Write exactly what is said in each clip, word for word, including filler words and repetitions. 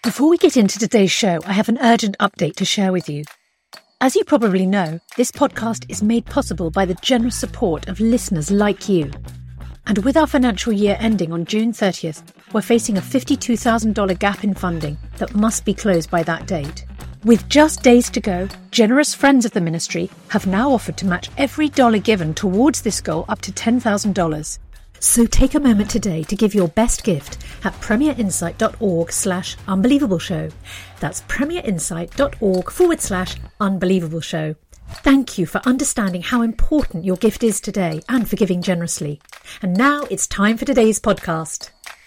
Before we get into today's show, I have an urgent update to share with you. As you probably know, this podcast is made possible by the generous support of listeners like you. And with our financial year ending on June thirtieth, we're facing a fifty-two thousand dollars gap in funding that must be closed by that date. With just days to go, generous friends of the ministry have now offered to match every dollar given towards this goal up to ten thousand dollars. So take a moment today to give your best gift at premierinsight.org slash unbelievable show. That's premierinsight.org forward slash unbelievable show. Thank you for understanding how important your gift is today and for giving generously. And now it's time for today's podcast.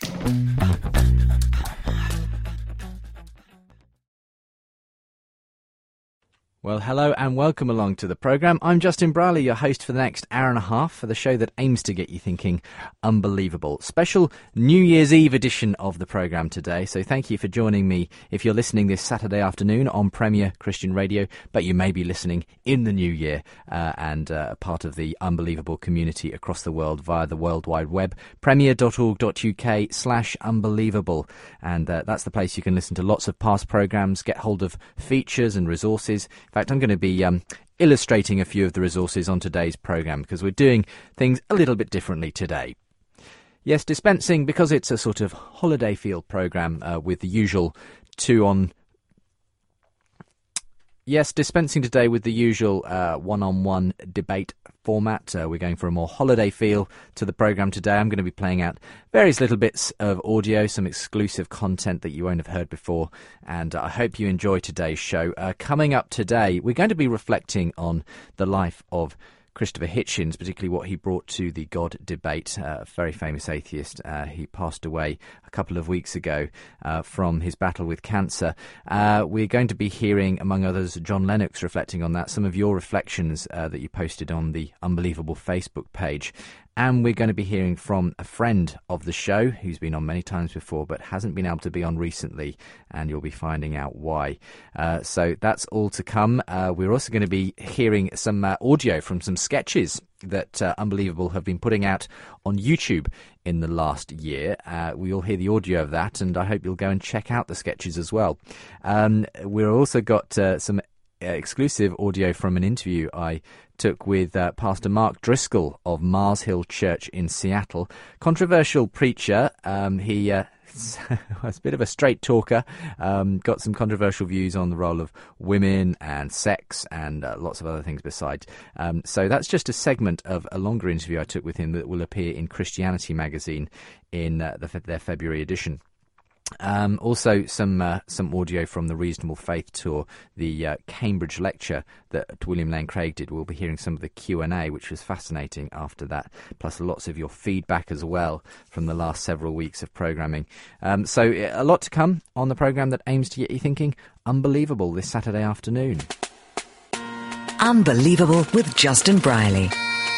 Well, hello and welcome along to the programme. I'm Justin Brierley, your host for the next hour and a half for the show that aims to get you thinking unbelievable. Special New Year's Eve edition of the programme today, so thank you for joining me if you're listening this Saturday afternoon on Premier Christian Radio, but you may be listening in the new year uh, and uh, part of the unbelievable community across the world via the World Wide Web, premier.org.uk slash unbelievable. And uh, that's the place you can listen to lots of past programmes, get hold of features and resources. In fact, I'm going to be um, illustrating a few of the resources on today's programme because we're doing things a little bit differently today. Yes, dispensing, because it's a sort of holiday field programme uh, with the usual two on... Yes, dispensing today with the usual uh, one-on-one debate format. Uh, we're going for a more holiday feel to the programme today. I'm going to be playing out various little bits of audio, some exclusive content that you won't have heard before, and uh, I hope you enjoy today's show. Uh, coming up today, we're going to be reflecting on the life of Christopher Hitchens, particularly what he brought to the God debate, uh, a very famous atheist. Uh, he passed away a couple of weeks ago uh, from his battle with cancer. Uh, we're going to be hearing, among others, John Lennox reflecting on that, some of your reflections uh, that you posted on the Unbelievable Facebook page. And we're going to be hearing from a friend of the show who's been on many times before but hasn't been able to be on recently, and you'll be finding out why. Uh, so that's all to come. Uh, we're also going to be hearing some uh, audio from some sketches that uh, Unbelievable have been putting out on YouTube in the last year. Uh, we'll hear the audio of that, and I hope you'll go and check out the sketches as well. Um, we've also got uh, some Uh, exclusive audio from an interview I took with uh, Pastor Mark Driscoll of Mars Hill Church in Seattle. Controversial preacher. Um, he uh, was a bit of a straight talker, um, got some controversial views on the role of women and sex and uh, lots of other things besides. Um, so that's just a segment of a longer interview I took with him that will appear in Christianity magazine in uh, the, their February edition. Um, also some uh, some audio from the Reasonable Faith Tour, the uh, Cambridge lecture that William Lane Craig did. We'll be hearing some of the Q and A, which was fascinating after that, plus lots of your feedback as well from the last several weeks of programming. Um, so a lot to come on the programme that aims to get you thinking unbelievable this Saturday afternoon. Unbelievable with Justin Brierley.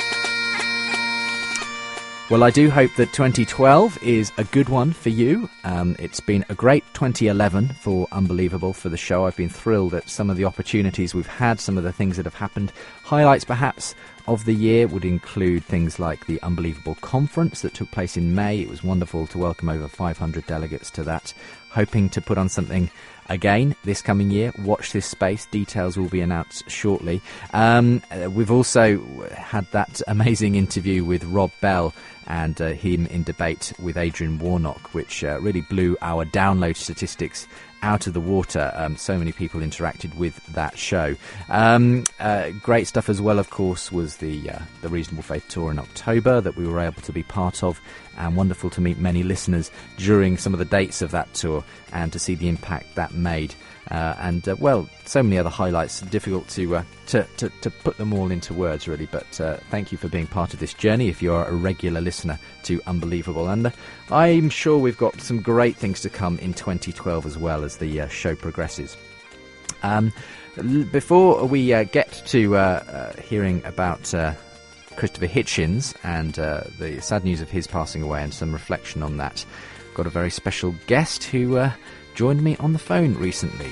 Well, I do hope that twenty twelve is a good one for you. Um, it's been a great twenty eleven for Unbelievable, for the show. I've been thrilled at some of the opportunities we've had, some of the things that have happened. Highlights, perhaps, of the year would include things like the Unbelievable Conference that took place in May. It was wonderful to welcome over five hundred delegates to that. Hoping to put on something again this coming year. Watch this space. Details will be announced shortly. Um, we've also had that amazing interview with Rob Bell and uh, him in debate with Adrian Warnock, which uh, really blew our download statistics out of the water. Um, so many people interacted with that show. Um, uh, great stuff as well, of course, was the uh, the Reasonable Faith Tour in October that we were able to be part of, and wonderful to meet many listeners during some of the dates of that tour and to see the impact that made. Uh, and, uh, well, so many other highlights. Difficult to, uh, to, to, to put them all into words, really. But uh, thank you for being part of this journey if you're a regular listener to Unbelievable. And uh, I'm sure we've got some great things to come in twenty twelve as well as the uh, show progresses. Um, l- before we uh, get to uh, uh, hearing about uh, Christopher Hitchens and uh, the sad news of his passing away and some reflection on that, got a very special guest who uh, joined me on the phone recently.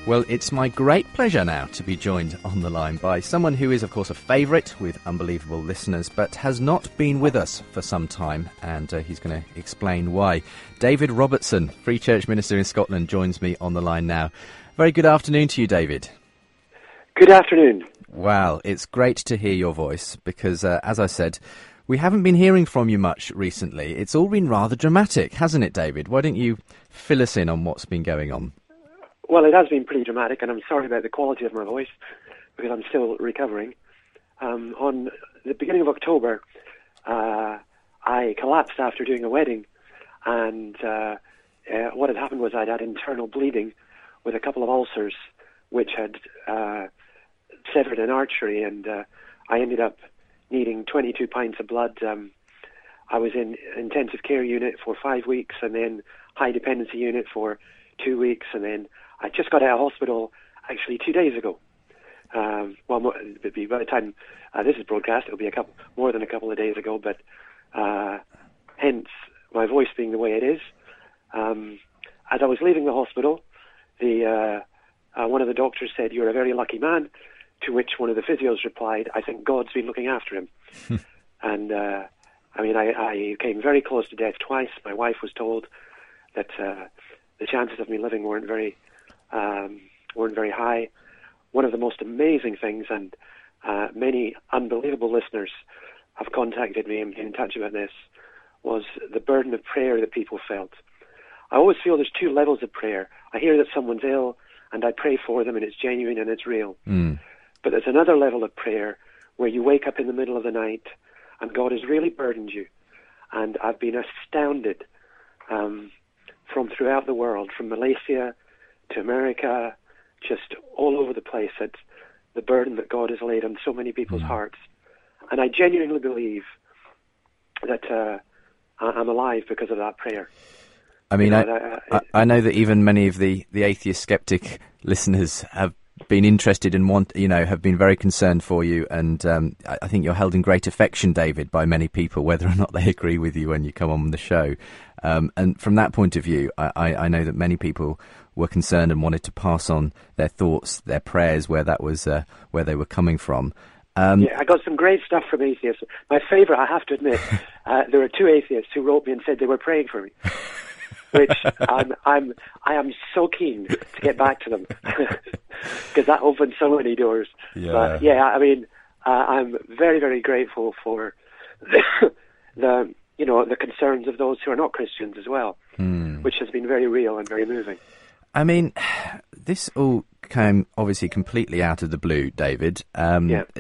Well, it's my great pleasure now to be joined on the line by someone who is, of course, a favourite with unbelievable listeners, but has not been with us for some time, and uh, he's going to explain why. David Robertson, Free Church minister in Scotland, joins me on the line now. Very good afternoon to you, David. Good afternoon. Wow, it's great to hear your voice because, uh, as I said, we haven't been hearing from you much recently. It's all been rather dramatic, hasn't it, David? Why don't you fill us in on what's been going on? Well, it has been pretty dramatic, and I'm sorry about the quality of my voice because I'm still recovering. Um, on the beginning of October, uh, I collapsed after doing a wedding, and uh, uh, what had happened was I'd had internal bleeding with a couple of ulcers, which had uh, severed an artery, and uh, I ended up needing twenty-two pints of blood. Um, I was in intensive care unit for five weeks, and then high dependency unit for two weeks, and then I just got out of hospital actually two days ago. Um, well, more, it'll be by the time uh, this is broadcast, it'll be a couple more than a couple of days ago. But uh, hence my voice being the way it is. Um, as I was leaving the hospital, the uh, uh, one of the doctors said, "You're a very lucky man." To which one of the physios replied, "I think God's been looking after him." And uh, I mean, I, I came very close to death twice. My wife was told that uh, the chances of me living weren't very um, weren't very high. One of the most amazing things, and uh, many unbelievable listeners have contacted me and been in touch about this, was the burden of prayer that people felt. I always feel there's two levels of prayer. I hear that someone's ill, and I pray for them, and it's genuine and it's real. Mm. But there's another level of prayer where you wake up in the middle of the night, and God has really burdened you. And I've been astounded um, from throughout the world, from Malaysia to America, just all over the place, at the burden that God has laid on so many people's mm. hearts. And I genuinely believe that uh, I'm alive because of that prayer. I mean, you know, I, I, I, I know that even many of the, the atheist skeptic listeners have been interested and want, you know, have been very concerned for you, and um, I, I think you're held in great affection, David, by many people, whether or not they agree with you when you come on the show. Um, and from that point of view, I, I, I know that many people were concerned and wanted to pass on their thoughts, their prayers, where that was, uh, where they were coming from. Um, yeah, I got some great stuff from atheists. My favourite, I have to admit, uh, there were two atheists who wrote me and said they were praying for me. Which I'm, I'm, I am so keen to get back to them because that opens so many doors. Yeah, but yeah. I mean, uh, I'm very, very grateful for the, the, you know, the concerns of those who are not Christians as well, hmm. which has been very real and very moving. I mean, this all came obviously completely out of the blue, David. Um, yeah.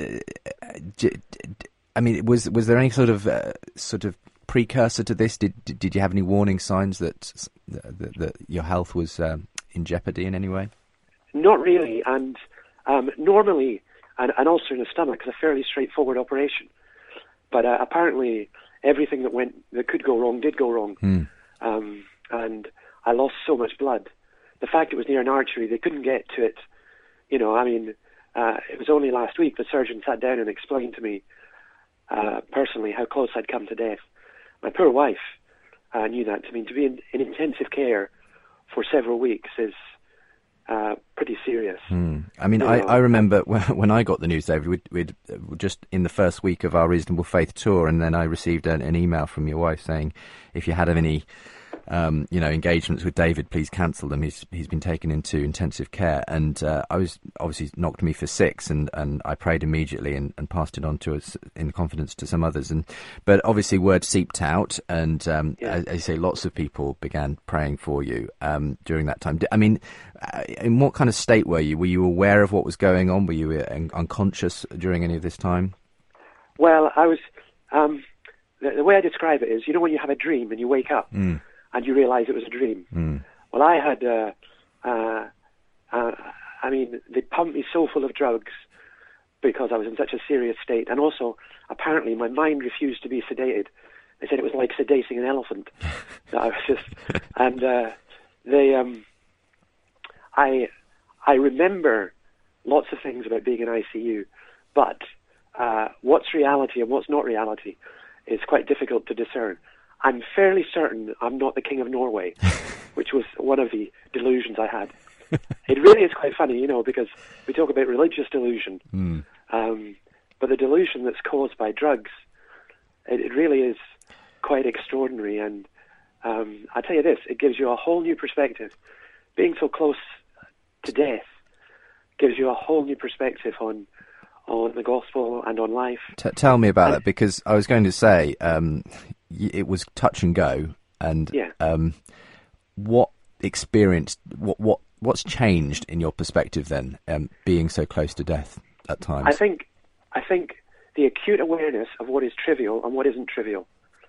I mean, was was there any sort of uh, sort of precursor to this? Did did you have any warning signs that that, that your health was um, in jeopardy in any way? Not really, and um, normally an, an ulcer in the stomach is a fairly straightforward operation, but uh, apparently everything that went that could go wrong did go wrong, hmm. um, and I lost so much blood. The fact it was near an artery, they couldn't get to it. You know, I mean, uh, it was only last week the surgeon sat down and explained to me uh, personally how close I'd come to death. My poor wife uh, knew that. I mean, to be in, in intensive care for several weeks is uh, pretty serious. Mm. I mean, you I, know, I remember when, when I got the news, David, we'd, we'd uh, just in the first week of our Reasonable Faith tour, and then I received an, an email from your wife saying, if you had any Um, you know, engagements with David, please cancel them. He's he's been taken into intensive care, and uh, I was obviously knocked me for six, and, and I prayed immediately and, and passed it on to us in confidence to some others. And but obviously word seeped out, and um, yeah. as, as you say, lots of people began praying for you um, during that time. I mean, in what kind of state were you? Were you aware of what was going on? Were you uh, unconscious during any of this time? Well, I was. Um, the, the way I describe it is, you know, when you have a dream and you wake up. Mm. And you realise it was a dream. Mm. Well, I had, uh, uh, uh, I mean, they pumped me so full of drugs because I was in such a serious state. And also, apparently, my mind refused to be sedated. They said it was like sedating an elephant. That I was just, and uh, they, um, I, I remember lots of things about being in I C U, but uh, what's reality and what's not reality is quite difficult to discern. I'm fairly certain I'm not the King of Norway, which was one of the delusions I had. it really is quite funny, you know, because we talk about religious delusion, mm. um, but the delusion that's caused by drugs, it, it really is quite extraordinary. And um, I'll tell you this, it gives you a whole new perspective. Being so close to death gives you a whole new perspective on on the gospel and on life. T- tell me about and, that, because I was going to say um, y- it was touch and go, and yeah. um, what experience, what what what's changed in your perspective then, um, being so close to death at times? I think I think the acute awareness of what is trivial and what isn't trivial.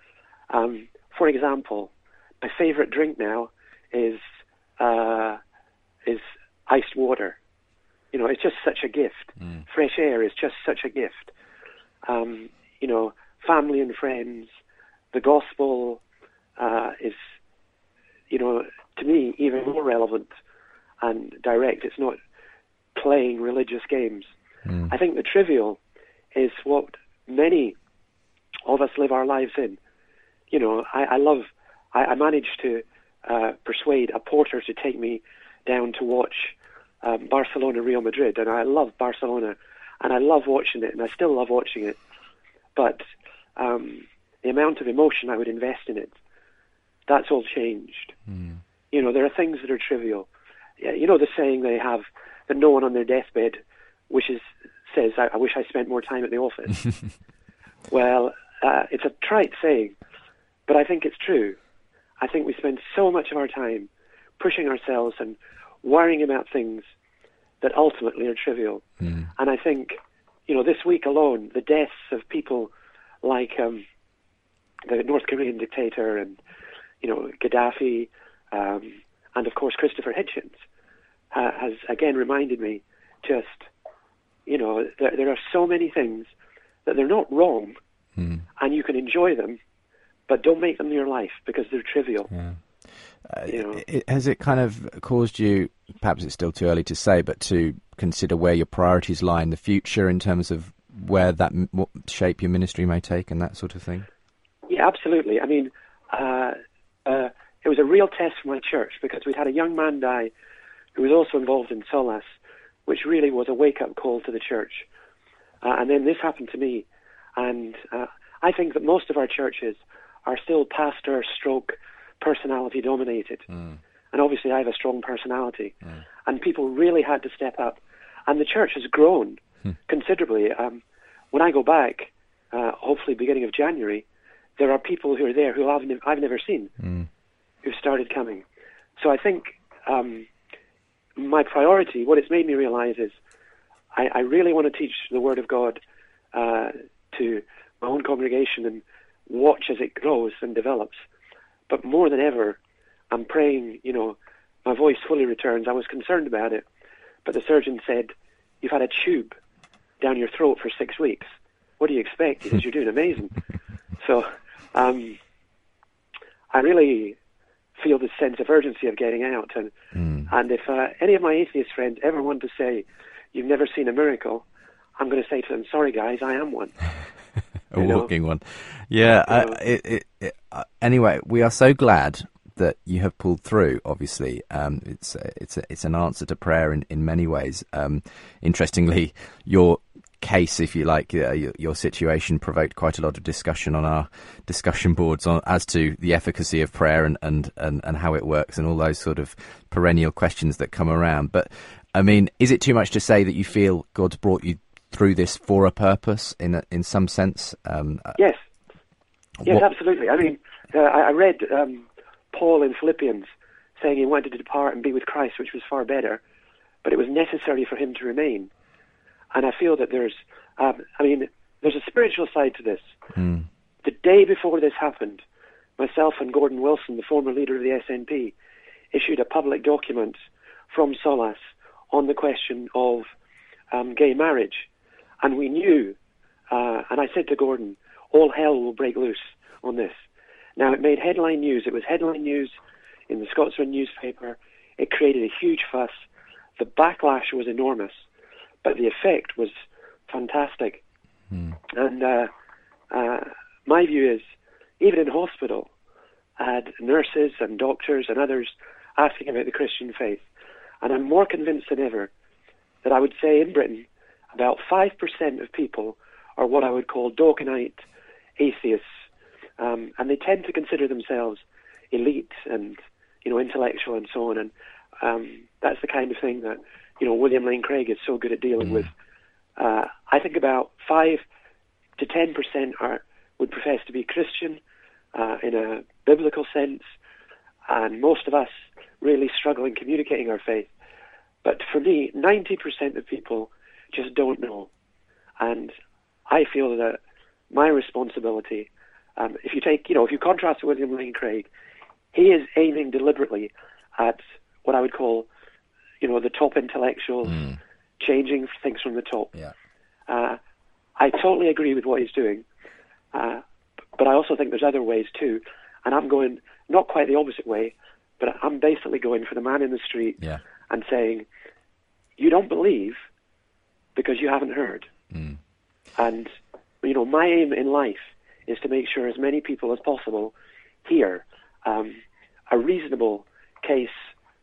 Um, for example, my favourite drink now is uh, is iced water. You know, it's just such a gift. Mm. Fresh air is just such a gift. Um, you know, family and friends, the gospel uh, is, you know, to me, even more relevant and direct. It's not playing religious games. Mm. I think the trivial is what many of us live our lives in. You know, I, I love, I, I managed to uh, persuade a porter to take me down to watch Um, Barcelona, Real Madrid, and I love Barcelona, and I love watching it, and I still love watching it. But um, the amount of emotion I would invest in it, that's all changed. Mm. You know, there are things that are trivial. Yeah, you know the saying they have that no one on their deathbed wishes says, "I, I wish I spent more time at the office." Well, uh, it's a trite saying, but I think it's true. I think we spend so much of our time pushing ourselves and worrying about things that ultimately are trivial. Mm. And I think, you know, this week alone, the deaths of people like um, the North Korean dictator and, you know, Gaddafi, um, and of course Christopher Hitchens, uh, has again reminded me just, you know, there, there are so many things that they're not wrong, mm. and you can enjoy them, but don't make them your life because they're trivial. Yeah. Uh, you know. it, has it kind of caused you, perhaps it's still too early to say, but to consider where your priorities lie in the future in terms of where that, what shape your ministry may take and that sort of thing? Yeah, absolutely. I mean, uh, uh, it was a real test for my church because we'd had a young man die who was also involved in Solas, which really was a wake-up call to the church. Uh, and then this happened to me. And uh, I think that most of our churches are still pastor stroke personality dominated. Mm. And obviously I have a strong personality. Mm. And people really had to step up. And the church has grown mm. considerably. Um, when I go back, uh, hopefully beginning of January, there are people who are there who I've, ne- I've never seen, mm. who started coming. So I think um, my priority, what it's made me realize is I, I really want to teach the Word of God uh, to my own congregation and watch as it grows and develops. But more than ever, I'm praying, you know, my voice fully returns. I was concerned about it, but the surgeon said, you've had a tube down your throat for six weeks. What do you expect? He says, you're doing amazing. So um, I really feel this sense of urgency of getting out. And, mm. and if uh, any of my atheist friends ever want to say, you've never seen a miracle, I'm going to say to them, sorry, guys, I am one. A walking one. Yeah. Uh, it, it, it, uh, anyway, we are so glad that you have pulled through. Obviously, um, it's uh, it's a, it's an answer to prayer in, in many ways. Um, interestingly, your case, if you like, uh, your, your situation provoked quite a lot of discussion on our discussion boards on, as to the efficacy of prayer and, and, and, and how it works and all those sort of perennial questions that come around. But I mean, is it too much to say that you feel God's brought you through this for a purpose, in a, in some sense? Um, yes, yes, what... absolutely. I mean, uh, I read um, Paul in Philippians saying he wanted to depart and be with Christ, which was far better, but it was necessary for him to remain. And I feel that there's, um, I mean, there's a spiritual side to this. Mm. The day before this happened, myself and Gordon Wilson, the former leader of the S N P, issued a public document from Solas on the question of um, gay marriage. And we knew, uh, and I said to Gordon, all hell will break loose on this. Now, it made headline news. It was headline news in the Scotsman newspaper. It created a huge fuss. The backlash was enormous, but the effect was fantastic. Mm. And uh, uh, my view is, even in hospital, I had nurses and doctors and others asking about the Christian faith. And I'm more convinced than ever that I would say in Britain about five percent of people are what I would call Dawkinite atheists, um, and they tend to consider themselves elite and, you know, intellectual and so on. And um, that's the kind of thing that, you know, William Lane Craig is so good at dealing mm. with. Uh, I think about five to ten percent are would profess to be Christian uh, in a biblical sense, and most of us really struggle in communicating our faith. But for me, ninety percent of people just don't know. And I feel that my responsibility, um, if you take, you know, if you contrast William Lane Craig, he is aiming deliberately at what I would call, you know, the top intellectuals, mm. changing things from the top. Yeah. Uh, I totally agree with what he's doing, uh, but I also think there's other ways too. And I'm going not quite the opposite way, but I'm basically going for the man in the street yeah. and saying, you don't believe because you haven't heard. Mm. And, you know, my aim in life is to make sure as many people as possible hear um, a reasonable case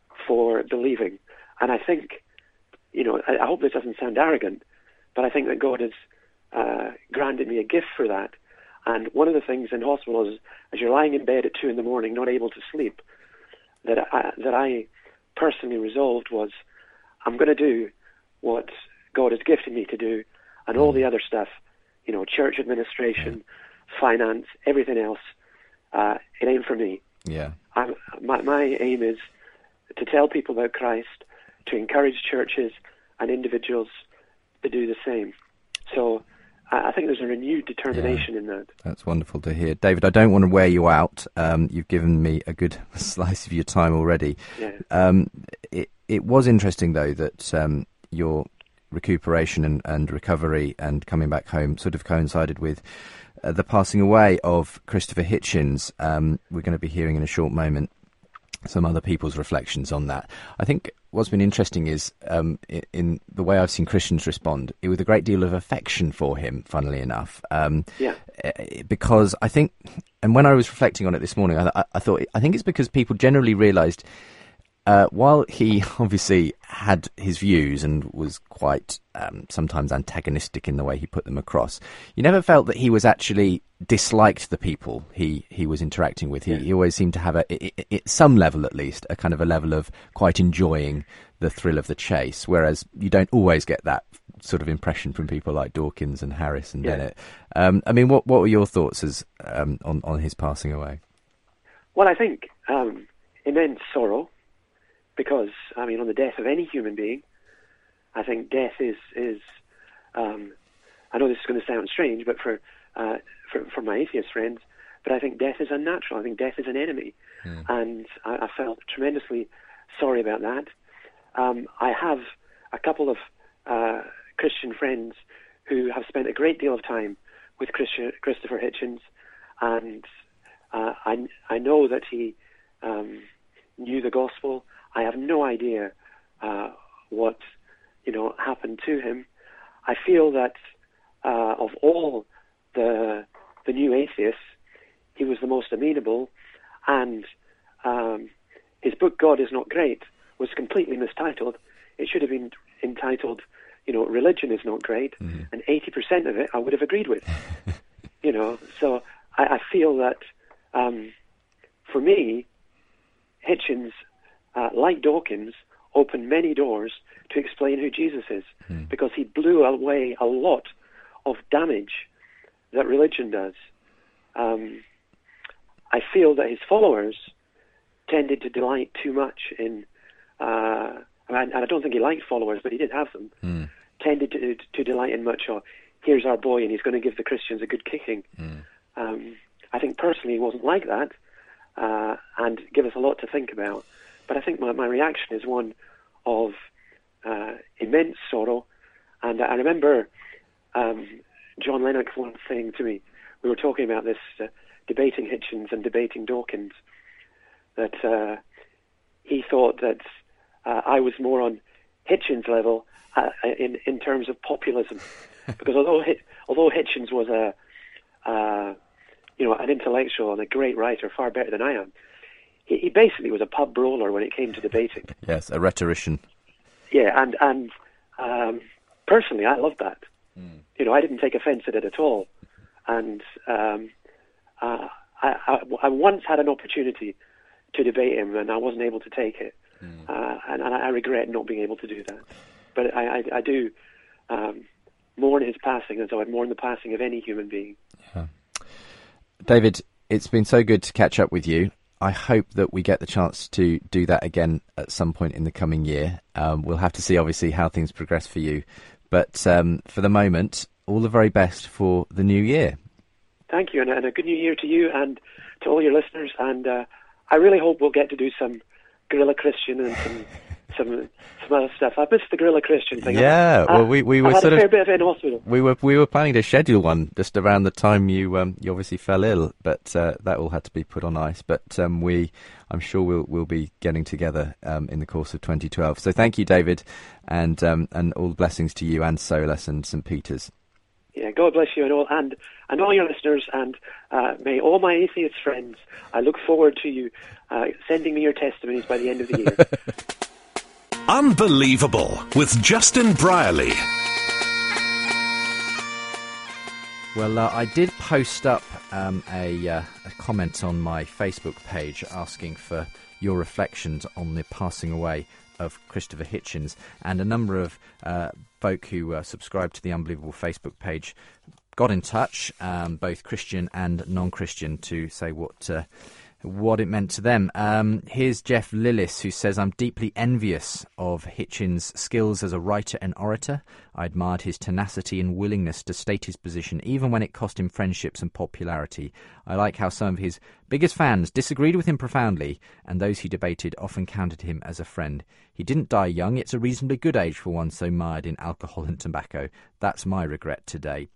for believing. And I think, you know, I, I hope this doesn't sound arrogant, but I think that God has uh, granted me a gift for that. And one of the things in hospital is, as you're lying in bed at two in the morning, not able to sleep, that I, that I personally resolved was, I'm going to do what God has gifted me to do, and all the other stuff, you know, church administration, finance, everything else, uh, it ain't for me. Yeah. I'm, my, my aim is to tell people about Christ, to encourage churches and individuals to do the same. So I think there's a renewed determination yeah, in that. That's wonderful to hear. David, I don't want to wear you out. Um, you've given me a good slice of your time already. Yeah. Um, it, it was interesting, though, that um, your recuperation and, and recovery and coming back home sort of coincided with uh, the passing away of Christopher Hitchens. Um, we're going to be hearing in a short moment some other people's reflections on that. I think what's been interesting is um, in, in the way I've seen Christians respond, it with a great deal of affection for him, funnily enough. Um, yeah. Because I think, and when I was reflecting on it this morning, I, I thought, I think it's because people generally realised uh, while he obviously had his views and was quite um, sometimes antagonistic in the way he put them across, you never felt that he was actually disliked the people he, he was interacting with. He, yeah. he always seemed to have, a, at some level at least, a kind of a level of quite enjoying the thrill of the chase, whereas you don't always get that sort of impression from people like Dawkins and Harris and yeah. Bennett. Um, I mean, what what were your thoughts as um, on, on his passing away? Well, I think um, immense sorrow, because, I mean, on the death of any human being, I think death is, is um, I know this is going to sound strange, but for, uh, for for my atheist friends, but I think death is unnatural. I think death is an enemy. Mm. And I, I felt tremendously sorry about that. Um, I have a couple of uh, Christian friends who have spent a great deal of time with Christi- Christopher Hitchens, and uh, I, I know that he um, knew the gospel. I have no idea uh, what, you know, happened to him. I feel that uh, of all the the new atheists, he was the most amenable, and um, his book "God Is Not Great" was completely mistitled. It should have been entitled, you know, "Religion Is Not Great," mm-hmm. and eighty percent of it I would have agreed with. You know, so I, I feel that um, for me, Hitchens, Uh, like Dawkins, opened many doors to explain who Jesus is, mm. because he blew away a lot of damage that religion does. Um, I feel that his followers tended to delight too much in, uh, and I don't think he liked followers, but he did have them, mm. tended to, to delight in much of, here's our boy and he's going to give the Christians a good kicking. Mm. Um, I think personally he wasn't like that, uh, and give us a lot to think about. But I think my, my reaction is one of uh, immense sorrow. And I remember um, John Lennox once saying to me, we were talking about this, uh, debating Hitchens and debating Dawkins, that uh, he thought that uh, I was more on Hitchens' level uh, in, in terms of populism. Because although although Hitchens was a uh, you know an intellectual and a great writer, far better than I am, he, he basically was a pub brawler when it came to debating. Yes, a rhetorician. Yeah, and and um, personally, I loved that. Mm. You know, I didn't take offence at it at all. And um, uh, I, I, I once had an opportunity to debate him, and I wasn't able to take it. Mm. Uh, and, and I regret not being able to do that. But I, I, I do um, mourn his passing, as I would mourn the passing of any human being. Yeah. David, it's been so good to catch up with you. I hope that we get the chance to do that again at some point in the coming year. Um, we'll have to see, obviously, how things progress for you. But um, for the moment, all the very best for the new year. Thank you, and, and a good new year to you and to all your listeners. And uh, I really hope we'll get to do some Guerrilla Christian and some some some other stuff. I missed the Guerrilla Christian thing. Yeah, I, well, we we were I had sort a fair of bit of it in hospital. We were we were planning to schedule one just around the time you um, you obviously fell ill, but uh, that all had to be put on ice. But um, we, I'm sure we'll we'll be getting together um, in the course of twenty twelve. So thank you, David, and um, and all the blessings to you and Solus and Saint Peter's. Yeah, God bless you and all, and, and all your listeners, and uh, may all my atheist friends, I look forward to you uh, sending me your testimonies by the end of the year. Unbelievable with Justin Brierley. Well, uh, I did post up um, a, uh, a comment on my Facebook page asking for your reflections on the passing away of Christopher Hitchens, and a number of uh, folk who uh, subscribe to the Unbelievable Facebook page got in touch, um, both Christian and non-Christian, to say what uh, what it meant to them. Um, here's Jeff Lillis, who says, I'm deeply envious of Hitchens' skills as a writer and orator. I admired his tenacity and willingness to state his position, even when it cost him friendships and popularity. I like how some of his biggest fans disagreed with him profoundly, and those he debated often counted him as a friend. He didn't die young. It's a reasonably good age for one so mired in alcohol and tobacco. That's my regret today.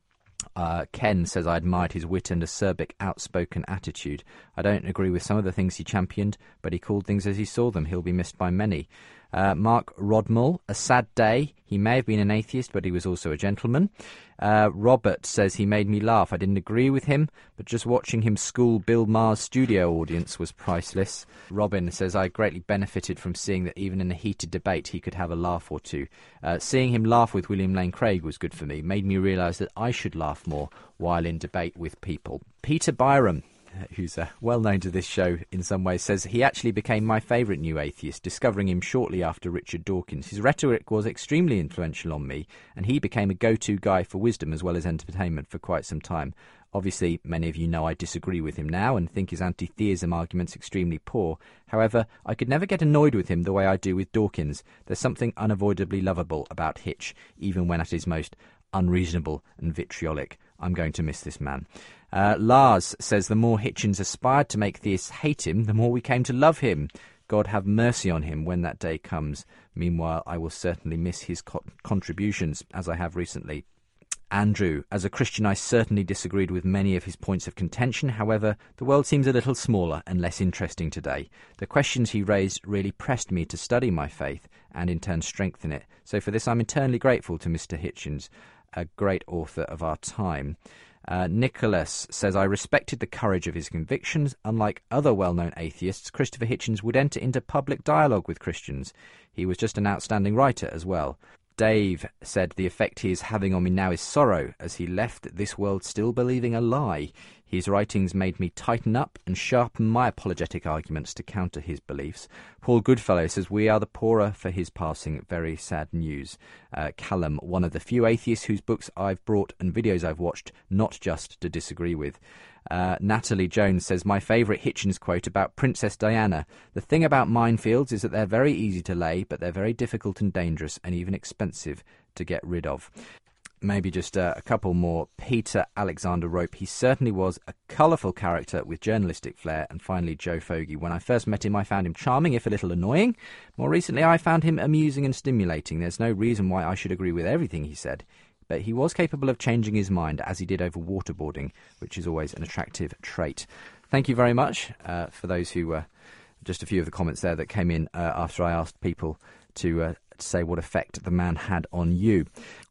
Uh, Ken says, I admired his wit and acerbic, outspoken attitude. I don't agree with some of the things he championed, but he called things as he saw them. He'll be missed by many. Uh, Mark Rodmull, a sad day. He may have been an atheist, but he was also a gentleman. Uh, Robert says, he made me laugh. I didn't agree with him, but just watching him school Bill Maher's studio audience was priceless. Robin says, I greatly benefited from seeing that even in a heated debate he could have a laugh or two. Uh, seeing him laugh with William Lane Craig was good for me, made me realise that I should laugh more while in debate with people. Peter Byram, who's uh, well known to this show in some ways, says he actually became my favourite new atheist, discovering him shortly after Richard Dawkins. His rhetoric was extremely influential on me, and he became a go-to guy for wisdom as well as entertainment for quite some time. Obviously, many of you know I disagree with him now and think his anti-theism arguments extremely poor. However, I could never get annoyed with him the way I do with Dawkins. There's something unavoidably lovable about Hitch, even when at his most unreasonable and vitriolic. I'm going to miss this man. Uh, Lars says, the more Hitchens aspired to make theists hate him, the more we came to love him. God have mercy on him when that day comes. Meanwhile, I will certainly miss his co- contributions, as I have recently. Andrew, as a Christian, I certainly disagreed with many of his points of contention. However, the world seems a little smaller and less interesting today. The questions he raised really pressed me to study my faith and in turn strengthen it. So for this, I'm eternally grateful to Mister Hitchens, a great author of our time. Uh, Nicholas says, I respected the courage of his convictions. Unlike other well-known atheists, Christopher Hitchens would enter into public dialogue with Christians. He was just an outstanding writer as well. Dave said, the effect he is having on me now is sorrow, as he left this world still believing a lie. His writings made me tighten up and sharpen my apologetic arguments to counter his beliefs. Paul Goodfellow says, we are the poorer for his passing. Very sad news. Uh, Callum, one of the few atheists whose books I've brought and videos I've watched, not just to disagree with. Uh, Natalie Jones says, my favourite Hitchens quote about Princess Diana. The thing about minefields is that they're very easy to lay, but they're very difficult and dangerous and even expensive to get rid of. Maybe just uh, a couple more. Peter Alexander Rope. He certainly was a colourful character with journalistic flair. And finally, Joe Fogarty. When I first met him, I found him charming, if a little annoying. More recently, I found him amusing and stimulating. There's no reason why I should agree with everything he said. But he was capable of changing his mind, as he did over waterboarding, which is always an attractive trait. Thank you very much uh, for those who were... Uh, just a few of the comments there that came in uh, after I asked people to... Uh, to say what effect the man had on you.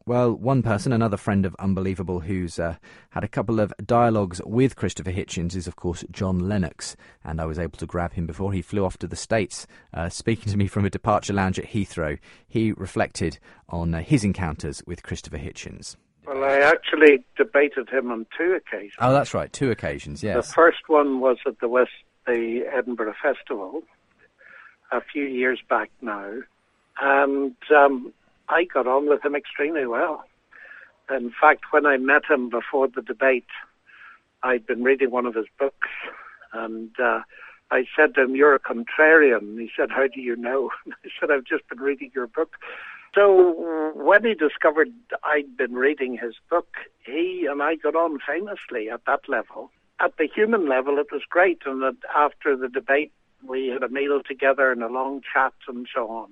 Well, one person, another friend of Unbelievable, who's uh, had a couple of dialogues with Christopher Hitchens is, of course, John Lennox, and I was able to grab him before he flew off to the States. Uh, speaking to me from a departure lounge at Heathrow, he reflected on uh, his encounters with Christopher Hitchens. Well, I actually debated him on two occasions. Oh, that's right, two occasions, yes. The first one was at the West, the Edinburgh Festival, a few years back now, and um, I got on with him extremely well. In fact, when I met him before the debate, I'd been reading one of his books, and uh, I said to him, "You're a contrarian." He said, "How do you know?" I said, "I've just been reading your book." So when he discovered I'd been reading his book, he and I got on famously at that level. At the human level, it was great, and that after the debate, we had a meal together and a long chat and so on.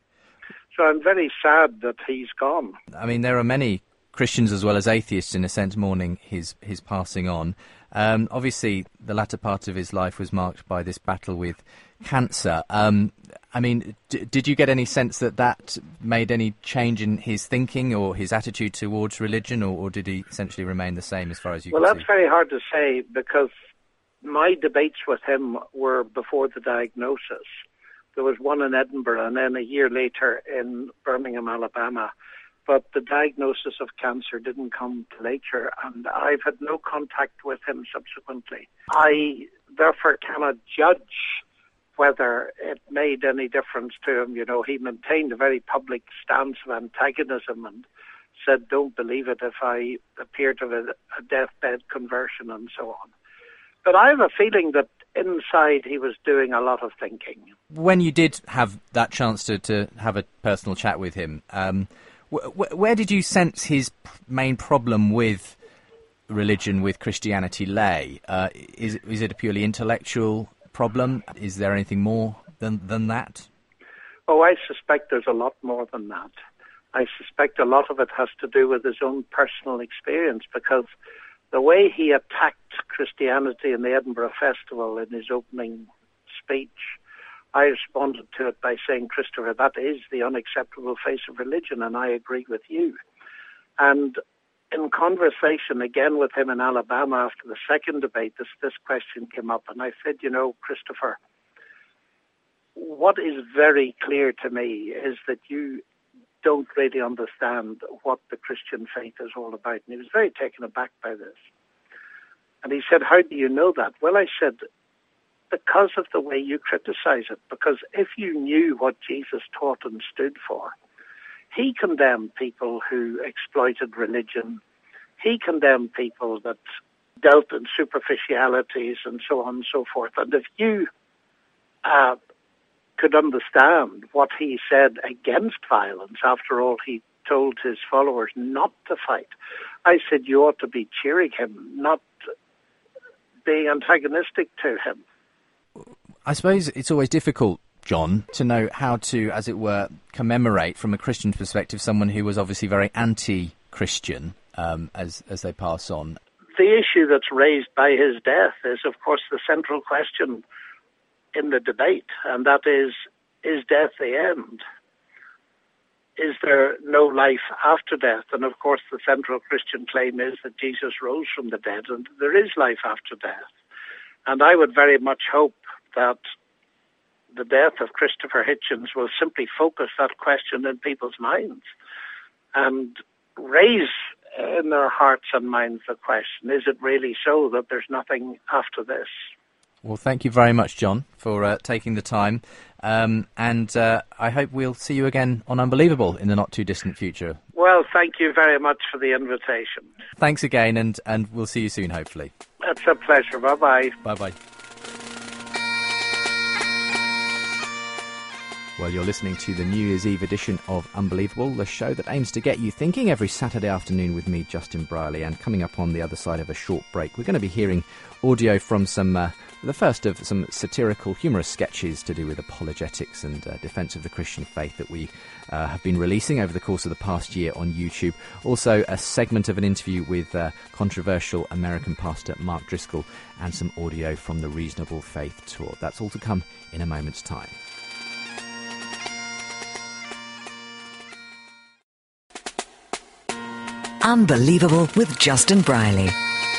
So I'm very sad that he's gone. I mean, there are many Christians as well as atheists, in a sense, mourning his, his passing on. Um, obviously, the latter part of his life was marked by this battle with cancer. Um, I mean, d- did you get any sense that that made any change in his thinking or his attitude towards religion, or, or did he essentially remain the same as far as you well, can see? Well, that's very hard to say, because my debates with him were before the diagnosis. There was one in Edinburgh and then a year later in Birmingham, Alabama. But the diagnosis of cancer didn't come till later, and I've had no contact with him subsequently. I therefore cannot judge whether it made any difference to him. You know, he maintained a very public stance of antagonism and said, "Don't believe it if I appear to have a, a deathbed conversion," and so on. But I have a feeling that inside he was doing a lot of thinking. When you did have that chance to, to have a personal chat with him, um, wh- where did you sense his main problem with religion, with Christianity lay? Uh, is, is it a purely intellectual problem? Is there anything more than, than that? Oh, I suspect there's a lot more than that. I suspect a lot of it has to do with his own personal experience, because the way he attacked Christianity in the Edinburgh Festival in his opening speech, I responded to it by saying, "Christopher, that is the unacceptable face of religion, and I agree with you." And in conversation again with him in Alabama after the second debate, this, this question came up, and I said, "You know, Christopher, what is very clear to me is that you don't really understand what the Christian faith is all about." And he was very taken aback by this. And he said, "How do you know that?" Well, I said, "Because of the way you criticize it. Because if you knew what Jesus taught and stood for, he condemned people who exploited religion. He condemned people that dealt in superficialities and so on and so forth. And if you uh, could understand what he said against violence, after all, he told his followers not to fight. I said, you ought to be cheering him, not being antagonistic to him." I suppose it's always difficult, John, to know how to, as it were, commemorate from a Christian perspective someone who was obviously very anti-Christian um, as as they pass on. The issue that's raised by his death is, of course, the central question in the debate, and that is, is death the end? Is there no life after death? And of course, the central Christian claim is that Jesus rose from the dead and there is life after death. And I would very much hope that the death of Christopher Hitchens will simply focus that question in people's minds and raise in their hearts and minds the question, is it really so that there's nothing after this? Well, thank you very much, John, for uh, taking the time. Um, and uh, I hope we'll see you again on Unbelievable in the not-too-distant future. Well, thank you very much for the invitation. Thanks again, and, and we'll see you soon, hopefully. It's a pleasure. Bye-bye. Bye-bye. Well, you're listening to the New Year's Eve edition of Unbelievable, the show that aims to get you thinking every Saturday afternoon with me, Justin Brierley. And coming up on the other side of a short break, we're going to be hearing audio from some, uh, the first of some satirical, humorous sketches to do with apologetics and uh, defence of the Christian faith that we uh, have been releasing over the course of the past year on YouTube. Also, a segment of an interview with uh, controversial American pastor Mark Driscoll, and some audio from the Reasonable Faith Tour. That's all to come in a moment's time. Unbelievable with Justin Briley.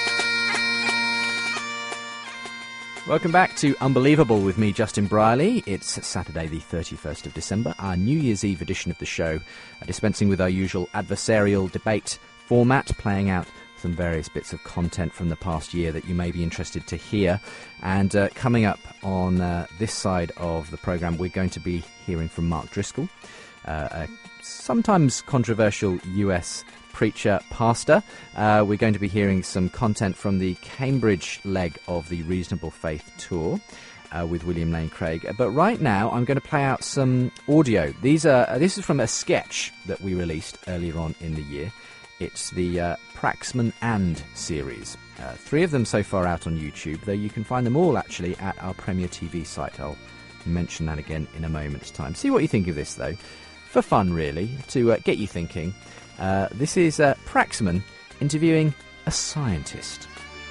Welcome back to Unbelievable with me, Justin Briley. It's Saturday the thirty-first of December, our New Year's Eve edition of the show, uh, dispensing with our usual adversarial debate format, playing out some various bits of content from the past year that you may be interested to hear. And uh, coming up on uh, this side of the programme, we're going to be hearing from Mark Driscoll, uh, a sometimes controversial U S preacher, pastor. Uh, we're going to be hearing some content from the Cambridge leg of the Reasonable Faith tour uh, with William Lane Craig. But right now, I'm going to play out some audio. These are uh, this is from a sketch that we released earlier on in the year. It's the uh, Praxman And series. Uh, three of them so far out on YouTube, though you can find them all actually at our Premier T V site. I'll mention that again in a moment's time. See what you think of this, though. For fun, really, to uh, get you thinking. Uh, this is uh, Praxman interviewing a scientist.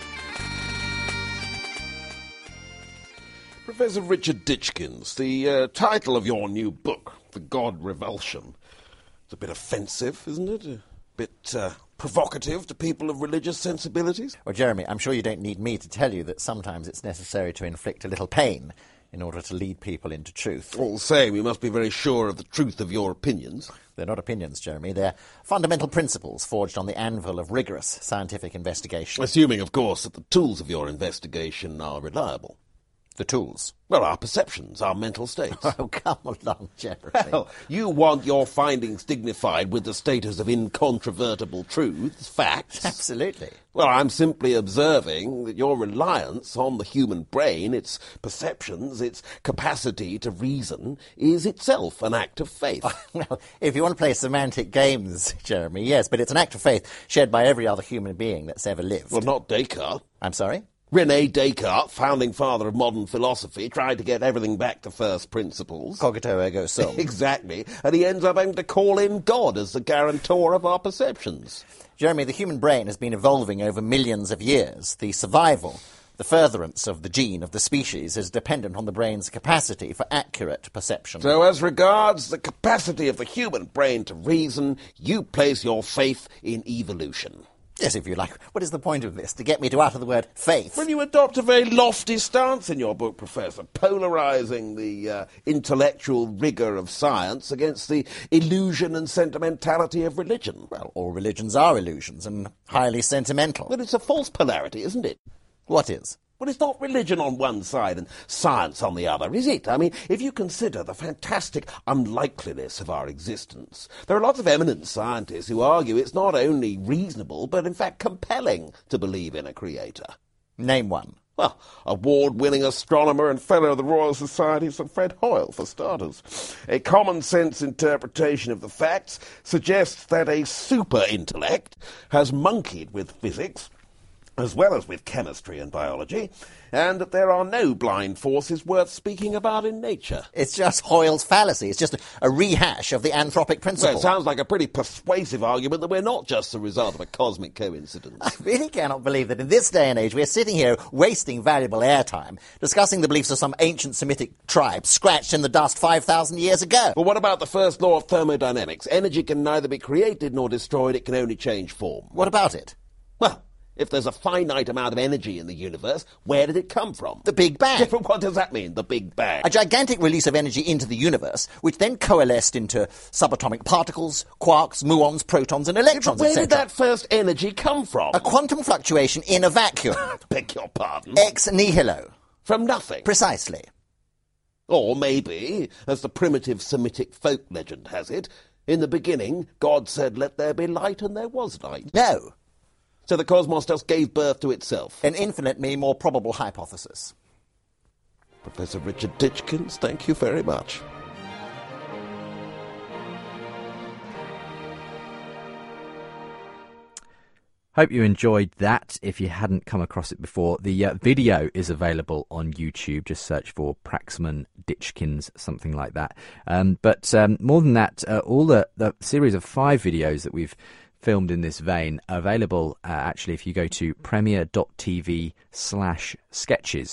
Professor Richard Ditchkins, the uh, title of your new book, The God Revulsion, it's a bit offensive, isn't it? A bit uh, provocative to people of religious sensibilities? Well, Jeremy, I'm sure you don't need me to tell you that sometimes it's necessary to inflict a little pain in order to lead people into truth. All the same, you must be very sure of the truth of your opinions. They're not opinions, Jeremy. They're fundamental principles forged on the anvil of rigorous scientific investigation. Assuming, of course, that the tools of your investigation are reliable. The tools? Well, our perceptions, our mental states. Oh, come along, Jeremy. Well, you want your findings dignified with the status of incontrovertible truths, facts. Absolutely. Well, I'm simply observing that your reliance on the human brain, its perceptions, its capacity to reason, is itself an act of faith. Well, if you want to play semantic games, Jeremy, yes, but it's an act of faith shared by every other human being that's ever lived. Well, not Descartes. I'm sorry? René Descartes, founding father of modern philosophy, tried to get everything back to first principles. Cogito ergo sum. Exactly. And he ends up having to call in God as the guarantor of our perceptions. Jeremy, the human brain has been evolving over millions of years. The survival, the furtherance of the gene of the species is dependent on the brain's capacity for accurate perception. So as regards the capacity of the human brain to reason, you place your faith in evolution. Yes, if you like. What is the point of this? To get me to utter the word faith? Well, you adopt a very lofty stance in your book, Professor, polarising the uh, intellectual rigour of science against the illusion and sentimentality of religion. Well, all religions are illusions and highly sentimental. But it's a false polarity, isn't it? What is? Well, it's not religion on one side and science on the other, is it? I mean, if you consider the fantastic unlikeliness of our existence, there are lots of eminent scientists who argue it's not only reasonable, but in fact compelling to believe in a creator. Name one. Well, award-winning astronomer and fellow of the Royal Society, Sir Fred Hoyle, for starters. A common-sense interpretation of the facts suggests that a super-intellect has monkeyed with physics, as well as with chemistry and biology, and that there are no blind forces worth speaking about in nature. It's just Hoyle's fallacy. It's just a, a rehash of the anthropic principle. Well, it sounds like a pretty persuasive argument that we're not just the result of a cosmic coincidence. I really cannot believe that in this day and age we're sitting here wasting valuable airtime discussing the beliefs of some ancient Semitic tribe scratched in the dust five thousand years ago. Well, what about the first law of thermodynamics? Energy can neither be created nor destroyed, it can only change form. What about it? Well, if there's a finite amount of energy in the universe, where did it come from? The Big Bang. Yeah, but what does that mean, the Big Bang? A gigantic release of energy into the universe, which then coalesced into subatomic particles, quarks, muons, protons, and electrons, yeah, but where et cetera. did that first energy come from? A quantum fluctuation in a vacuum. Beg your pardon? Ex nihilo. From nothing? Precisely. Or maybe, as the primitive Semitic folk legend has it, in the beginning, God said, "Let there be light," and there was light. No. So the cosmos just gave birth to itself. An infinitely more probable hypothesis. Professor Richard Ditchkins, thank you very much. Hope you enjoyed that. If you hadn't come across it before, the uh, video is available on YouTube. Just search for Praxman Ditchkins, something like that. Um, but um, more than that, uh, all the, the series of five videos that we've filmed in this vein are available uh, actually if you go to premier.tv slash sketches.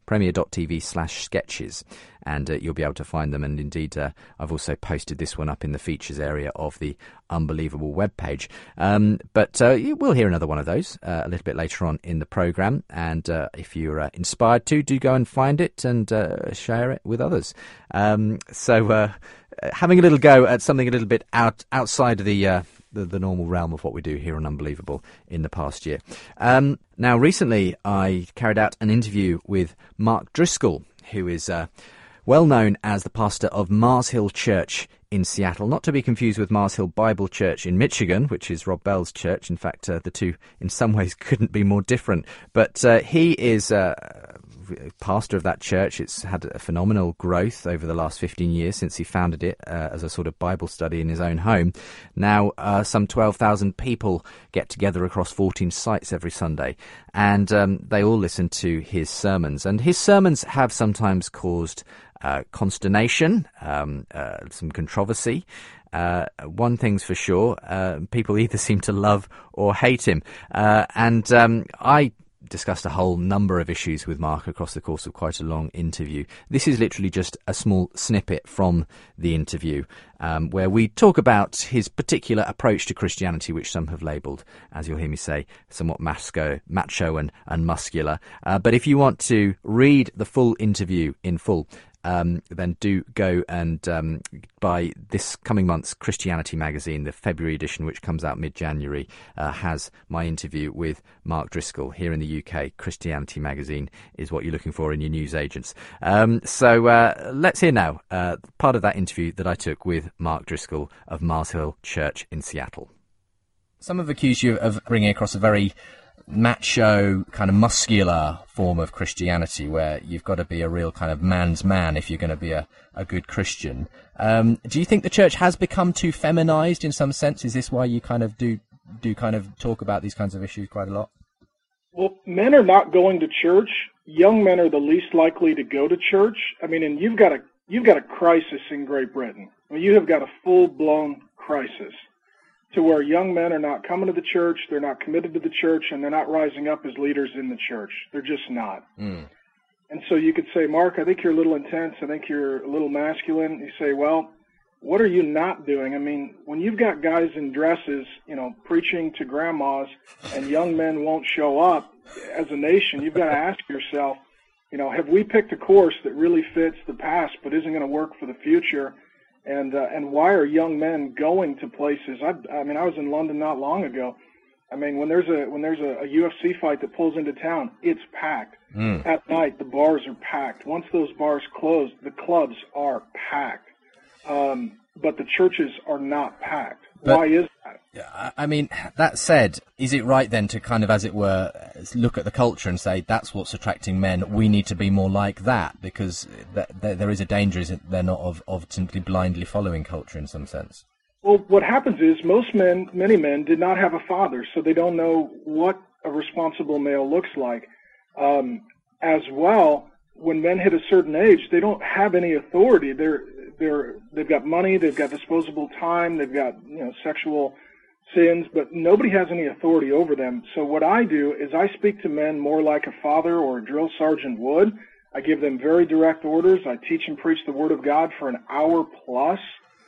premier.tv slash sketches, and uh, you'll be able to find them. And indeed, uh, I've also posted this one up in the features area of the Unbelievable webpage. Um, but uh, you will hear another one of those uh, a little bit later on in the programme. And uh, if you're uh, inspired to, do go and find it and uh, share it with others. Um, so uh, having a little go at something a little bit out outside of the, uh, the the normal realm of what we do here on Unbelievable in the past year. Um, now, recently I carried out an interview with Mark Driscoll, who is uh, well known as the pastor of Mars Hill Church in Seattle, not to be confused with Mars Hill Bible Church in Michigan, which is Rob Bell's church. In fact, uh, the two in some ways couldn't be more different. But uh, he is uh, pastor of that church. It's had a phenomenal growth over the last fifteen years since he founded it uh, as a sort of Bible study in his own home. Now, uh, some twelve thousand people get together across fourteen sites every Sunday, and um, they all listen to his sermons. And his sermons have sometimes caused Uh, consternation, um, uh, some controversy. Uh, one thing's for sure, uh, people either seem to love or hate him. Uh, and um, I discussed a whole number of issues with Mark across the course of quite a long interview. This is literally just a small snippet from the interview, um, where we talk about his particular approach to Christianity, which some have labelled, as you'll hear me say, somewhat masco, macho and, and muscular. Uh, but if you want to read the full interview in full, Um, then do go and um, buy this coming month's Christianity magazine. The February edition, which comes out mid-January, uh, has my interview with Mark Driscoll here in the U K. Christianity magazine is what you're looking for in your newsagents. Um, so uh, let's hear now uh, part of that interview that I took with Mark Driscoll of Mars Hill Church in Seattle. Some have accused you of bringing across a very macho, kind of muscular form of Christianity, where you've got to be a real kind of man's man if you're going to be a, a good Christian. Um, do you think the church has become too feminized in some sense? Is this why you kind of do do kind of talk about these kinds of issues quite a lot? Well, men are not going to church. Young men are the least likely to go to church. I mean, and you've got a you've got a crisis in Great Britain. I mean, you have got a full-blown crisis, to where young men are not coming to the church, they're not committed to the church, and they're not rising up as leaders in the church. They're just not. Mm. And so you could say, Mark, I think you're a little intense. I think you're a little masculine. You say, well, what are you not doing? I mean, when you've got guys in dresses, you know, preaching to grandmas, and young men won't show up, as a nation, you've got to ask yourself, you know, have we picked a course that really fits the past but isn't going to work for the future? And uh, and why are young men going to places? I, I mean, I was in London not long ago. I mean, when there's a when there's a, a U F C fight that pulls into town, it's packed. Mm. At night, the bars are packed. Once those bars close, the clubs are packed. Um, but the churches are not packed. But, why is that? I mean, that said, is it right then to kind of, as it were, look at the culture and say that's what's attracting men? We need to be more like that, because th- th- there is a danger, is it, they're not of, of simply blindly following culture in some sense? Well, what happens is most men, many men, did not have a father, so they don't know what a responsible male looks like. Um, as well, when men hit a certain age, they don't have any authority. They're they're they've got money, they've got disposable time, they've got you know sexual sins, but nobody has any authority over them. So what I do is I speak to men more like a father or a drill sergeant would. I give them very direct orders. I teach and preach the Word of God for an hour plus.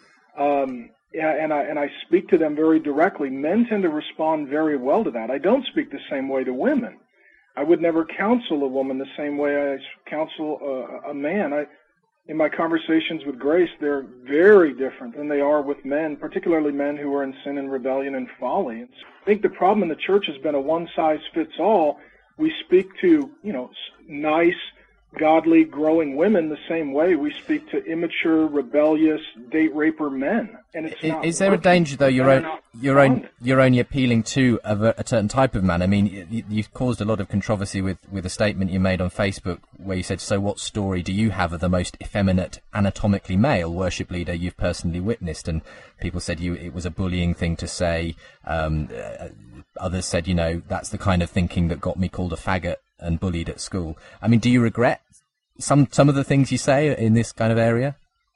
Um, yeah, and I and I speak to them very directly. Men tend to respond very well to that. I don't speak the same way to women. I would never counsel a woman the same way I counsel a, a man. I, in my conversations with Grace, they're very different than they are with men, particularly men who are in sin and rebellion and folly. And so I think the problem in the church has been a one-size-fits-all. We speak to, you know, nice, godly, growing women the same way we speak to immature, rebellious, date raper men. And it's is, not is there a danger, though, you're, on, you're, on, you're only appealing to a, a certain type of man? I mean, you, you've caused a lot of controversy with, with a statement you made on Facebook where you said, so what story do you have of the most effeminate, anatomically male worship leader you've personally witnessed? And people said you it was a bullying thing to say. Um, uh, others said, you know, that's the kind of thinking that got me called a faggot and bullied at school. I mean, do you regret some some of the things you say in this kind of area?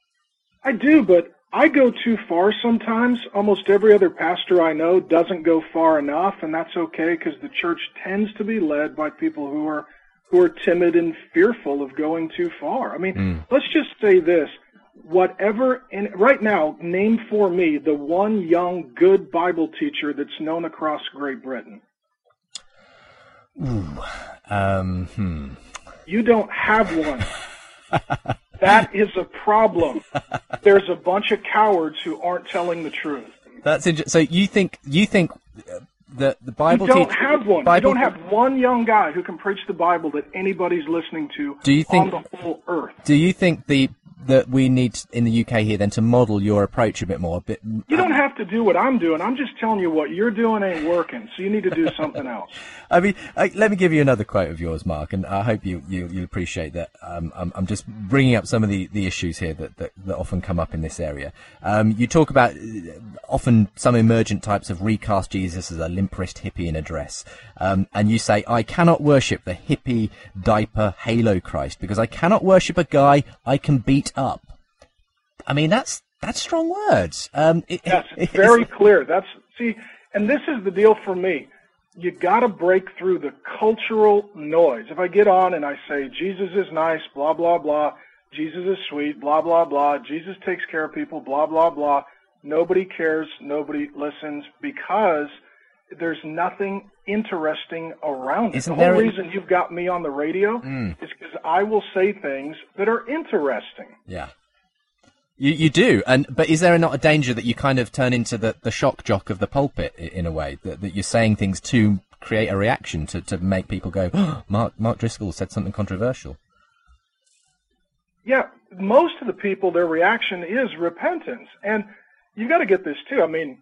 I do, but I go too far sometimes. Almost every other pastor I know doesn't go far enough, and that's okay because the church tends to be led by people who are who are timid and fearful of going too far. I mean, mm. let's just say this. Whatever, and right now, name for me the one young, good Bible teacher that's known across Great Britain. Ooh, um, hmm. You don't have one. That is a problem. There's a bunch of cowards who aren't telling the truth. That's interesting. So you think you think the the Bible? You don't teach- have one. Bible- you don't have one young guy who can preach the Bible that anybody's listening to. Do you think, on the whole earth? Do you think the that we need in the U K here then to model your approach a bit more? A bit. You don't have to do what I'm doing. I'm just telling you what you're doing ain't working. So you need to do something else. I mean, I, let me give you another quote of yours, Mark, and I hope you you, you appreciate that. Um, I'm, I'm just bringing up some of the, the issues here that, that, that often come up in this area. Um, you talk about often some emergent types of recast Jesus as a limp wrist hippie in a dress, um, and you say, "I cannot worship the hippie diaper halo Christ because I cannot worship a guy I can beat up." I mean, that's that's strong words. Um, it, That's it, very clear. That's see, and this is the deal for me. You got to break through the cultural noise. If I get on and I say Jesus is nice, blah blah blah, Jesus is sweet, blah blah blah, Jesus takes care of people, blah blah blah, nobody cares, nobody listens because there's nothing interesting around it. Isn't the whole there a- reason you've got me on the radio Mm. is because I will say things that are interesting. Yeah. You you do, and but is there not a danger that you kind of turn into the, the shock jock of the pulpit in, in a way, that, that you're saying things to create a reaction, to, to make people go, oh, Mark Mark Driscoll said something controversial? Yeah, most of the people, their reaction is repentance. And you've got to get this too. I mean,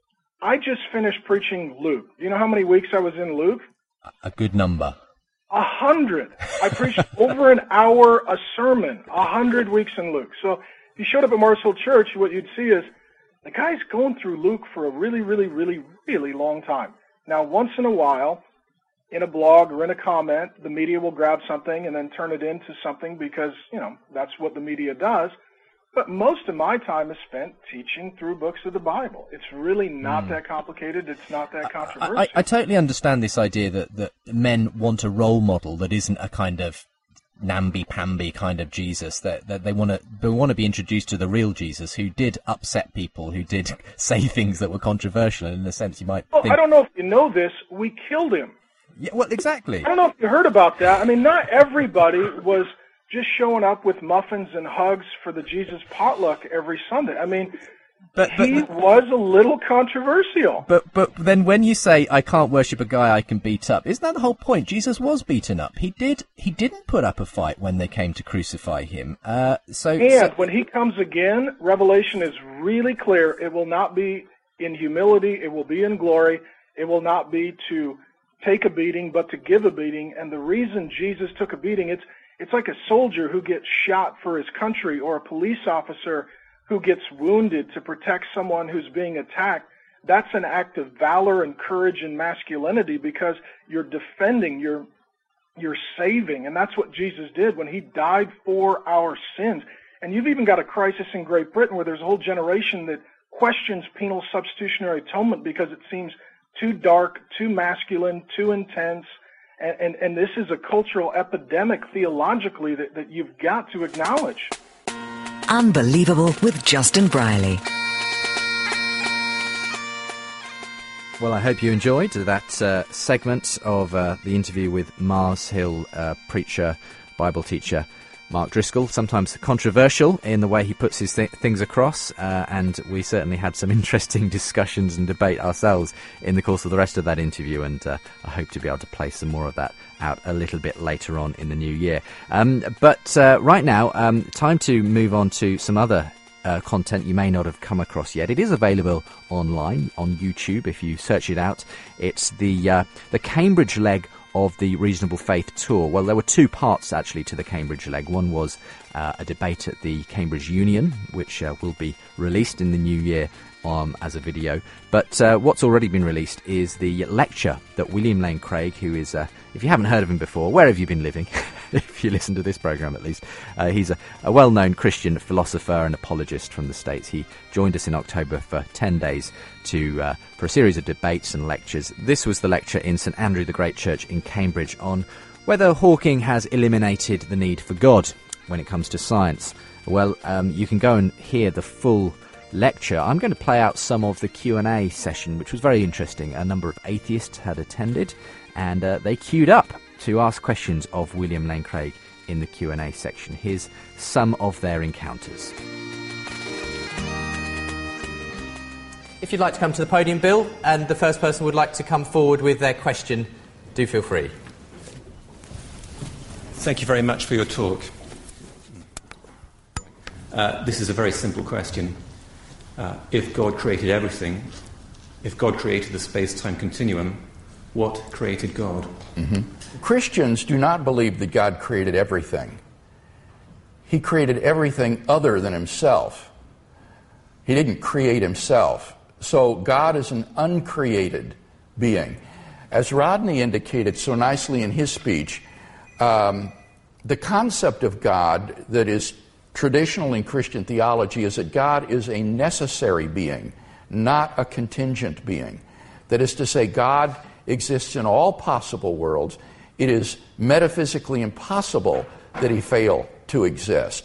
I just finished preaching Luke. You know how many weeks I was in Luke? A good number. A hundred. I preached over an hour a sermon, a hundred weeks in Luke. So if you showed up at Mars Hill Church, what you'd see is the guy's going through Luke for a really, really, really, really long time. Now, once in a while, in a blog or in a comment, the media will grab something and then turn it into something because, you know, that's what the media does. But most of my time is spent teaching through books of the Bible. It's really not mm. that complicated. It's not that controversial. I, I, I totally understand this idea that, that men want a role model that isn't a kind of namby-pamby kind of Jesus, that, that they want to they want to be introduced to the real Jesus who did upset people, who did say things that were controversial, and in a sense you might well, think... I don't know if you know this, we killed him. Yeah, well, exactly. I don't know if you heard about that. I mean, not everybody was just showing up with muffins and hugs for the Jesus potluck every Sunday. I mean, but, but, he was a little controversial. But but then when you say, I can't worship a guy I can beat up, isn't that the whole point? Jesus was beaten up. He did. He didn't put up a fight when they came to crucify him. Uh, so And so, when he comes again, Revelation is really clear. It will not be in humility. It will be in glory. It will not be to take a beating, but to give a beating. And the reason Jesus took a beating, it's It's like a soldier who gets shot for his country or a police officer who gets wounded to protect someone who's being attacked. That's an act of valor and courage and masculinity because you're defending, you're, you're saving. And that's what Jesus did when he died for our sins. And you've even got a crisis in Great Britain where there's a whole generation that questions penal substitutionary atonement because it seems too dark, too masculine, too intense. And, and, and this is a cultural epidemic theologically that, that you've got to acknowledge. Unbelievable with Justin Brierley. Well, I hope you enjoyed that uh, segment of uh, the interview with Mars Hill uh, preacher, Bible teacher, Mark Driscoll. Sometimes controversial in the way he puts his th- things across, uh, and we certainly had some interesting discussions and debate ourselves in the course of the rest of that interview, and uh, I hope to be able to play some more of that out a little bit later on in the new year. Um, but uh, right now, um, time to move on to some other uh, content you may not have come across yet. It is available online on YouTube if you search it out. It's the uh, the Cambridge leg of the Reasonable Faith tour. Well, there were two parts actually to the Cambridge leg. One was uh, a debate at the Cambridge Union, which uh, will be released in the new year um, as a video. But uh, what's already been released is the lecture that William Lane Craig, who is, uh, if you haven't heard of him before, where have you been living? If you listen to this programme at least. Uh, he's a, a well-known Christian philosopher and apologist from the States. He joined us in October for ten days to uh, for a series of debates and lectures. This was the lecture in St Andrew the Great Church in Cambridge on Whether Hawking has eliminated the need for God when it comes to science. Well, um, you can go and hear the full lecture. I'm going to play out some of the Q and A session, which was very interesting. A number of atheists had attended, and uh, they queued up to ask questions of William Lane Craig in the Q and A section. Here's some of their encounters. If you'd like to come to the podium, Bill, and the first person would like to come forward with their question, do feel free. Thank you very much for your talk. Uh, this is a very simple question. Uh, if God created everything, if God created the space-time continuum, what created God? Mm-hmm. Christians do not believe that God created everything. He created everything other than himself. He didn't create himself. So God is an uncreated being. As Rodney indicated so nicely in his speech, um, the concept of God that is traditional in Christian theology is that God is a necessary being, not a contingent being. That is to say, God exists in all possible worlds. It is metaphysically impossible that he fail to exist.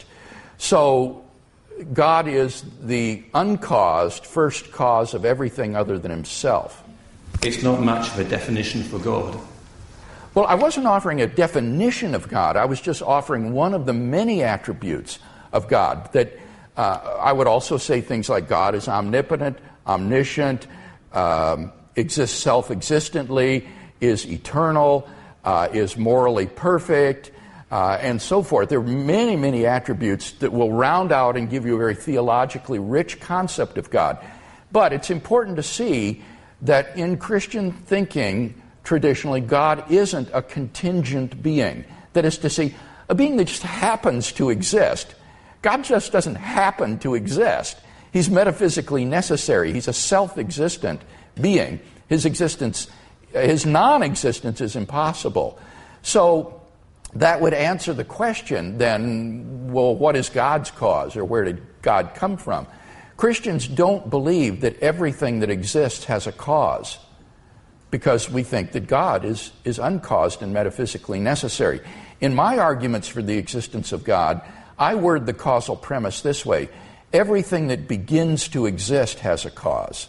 So God is the uncaused first cause of everything other than himself. It's not much of a definition for God. Well, I wasn't offering a definition of God. I was just offering one of the many attributes of God. That uh, I would also say things like God is omnipotent, omniscient, um, exists self-existently, is eternal, uh, is morally perfect, uh, and so forth. There are many, many attributes that will round out and give you a very theologically rich concept of God. But it's important to see that in Christian thinking, traditionally, God isn't a contingent being. That is to say, a being that just happens to exist. God just doesn't happen to exist. He's metaphysically necessary. He's a self-existent being. His existence, his non-existence is impossible. So that would answer the question then, well, what is God's cause, or where did God come from? Christians don't believe that everything that exists has a cause, because we think that God is, is uncaused and metaphysically necessary. In my arguments for the existence of God, I word the causal premise this way: everything that begins to exist has a cause.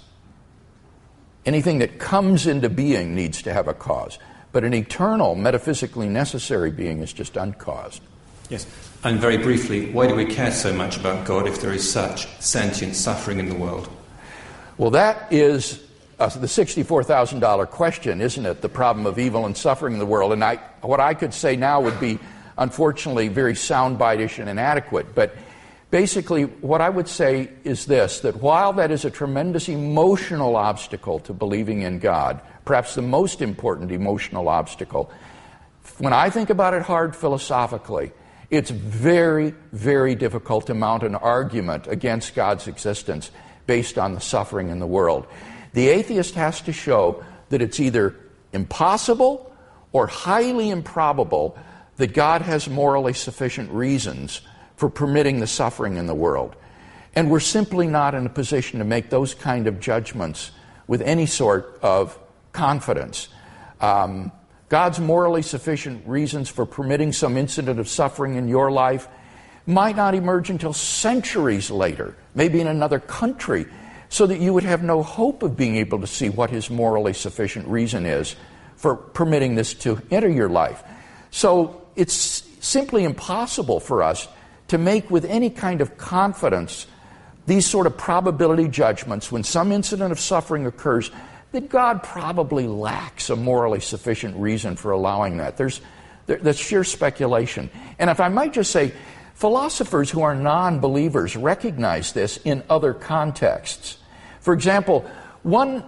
Anything that comes into being needs to have a cause. But an eternal, metaphysically necessary being is just uncaused. Yes. And very briefly, why do we care so much about God if there is such sentient suffering in the world? Well, that is uh, the sixty-four thousand dollars question, isn't it? The problem of evil and suffering in the world. And I, what I could say now would be, unfortunately, very soundbite-ish and inadequate. But basically, what I would say is this, that while that is a tremendous emotional obstacle to believing in God, perhaps the most important emotional obstacle, when I think about it hard philosophically, it's very, very difficult to mount an argument against God's existence based on the suffering in the world. The atheist has to show that it's either impossible or highly improbable that God has morally sufficient reasons for permitting the suffering in the world. And we're simply not in a position to make those kind of judgments with any sort of confidence. Um, God's morally sufficient reasons for permitting some incident of suffering in your life might not emerge until centuries later, maybe in another country, so that you would have no hope of being able to see what his morally sufficient reason is for permitting this to enter your life. So it's simply impossible for us to make with any kind of confidence these sort of probability judgments when some incident of suffering occurs that God probably lacks a morally sufficient reason for allowing that. There's there, that's sheer speculation. And if I might just say, philosophers who are non-believers recognize this in other contexts. For example, one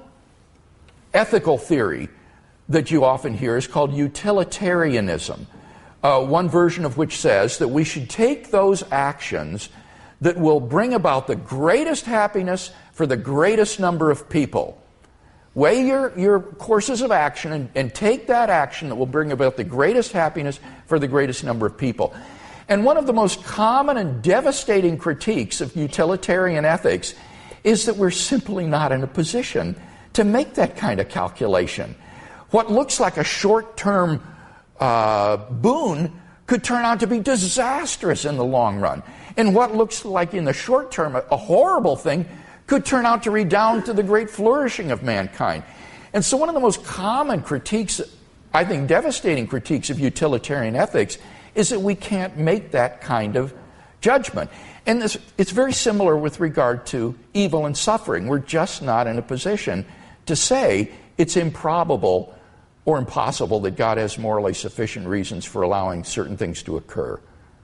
ethical theory that you often hear is called utilitarianism. Uh, one version of which says that we should take those actions that will bring about the greatest happiness for the greatest number of people. Weigh your, your courses of action and, and take that action that will bring about the greatest happiness for the greatest number of people. And one of the most common and devastating critiques of utilitarian ethics is that we're simply not in a position to make that kind of calculation. What looks like a short-term uh, boon could turn out to be disastrous in the long run. And what looks like in the short term a, a horrible thing could turn out to redound to the great flourishing of mankind. And so one of the most common critiques, I think devastating critiques of utilitarian ethics, is that we can't make that kind of judgment. And this, it's very similar with regard to evil and suffering. We're just not in a position to say it's improbable or impossible that God has morally sufficient reasons for allowing certain things to occur.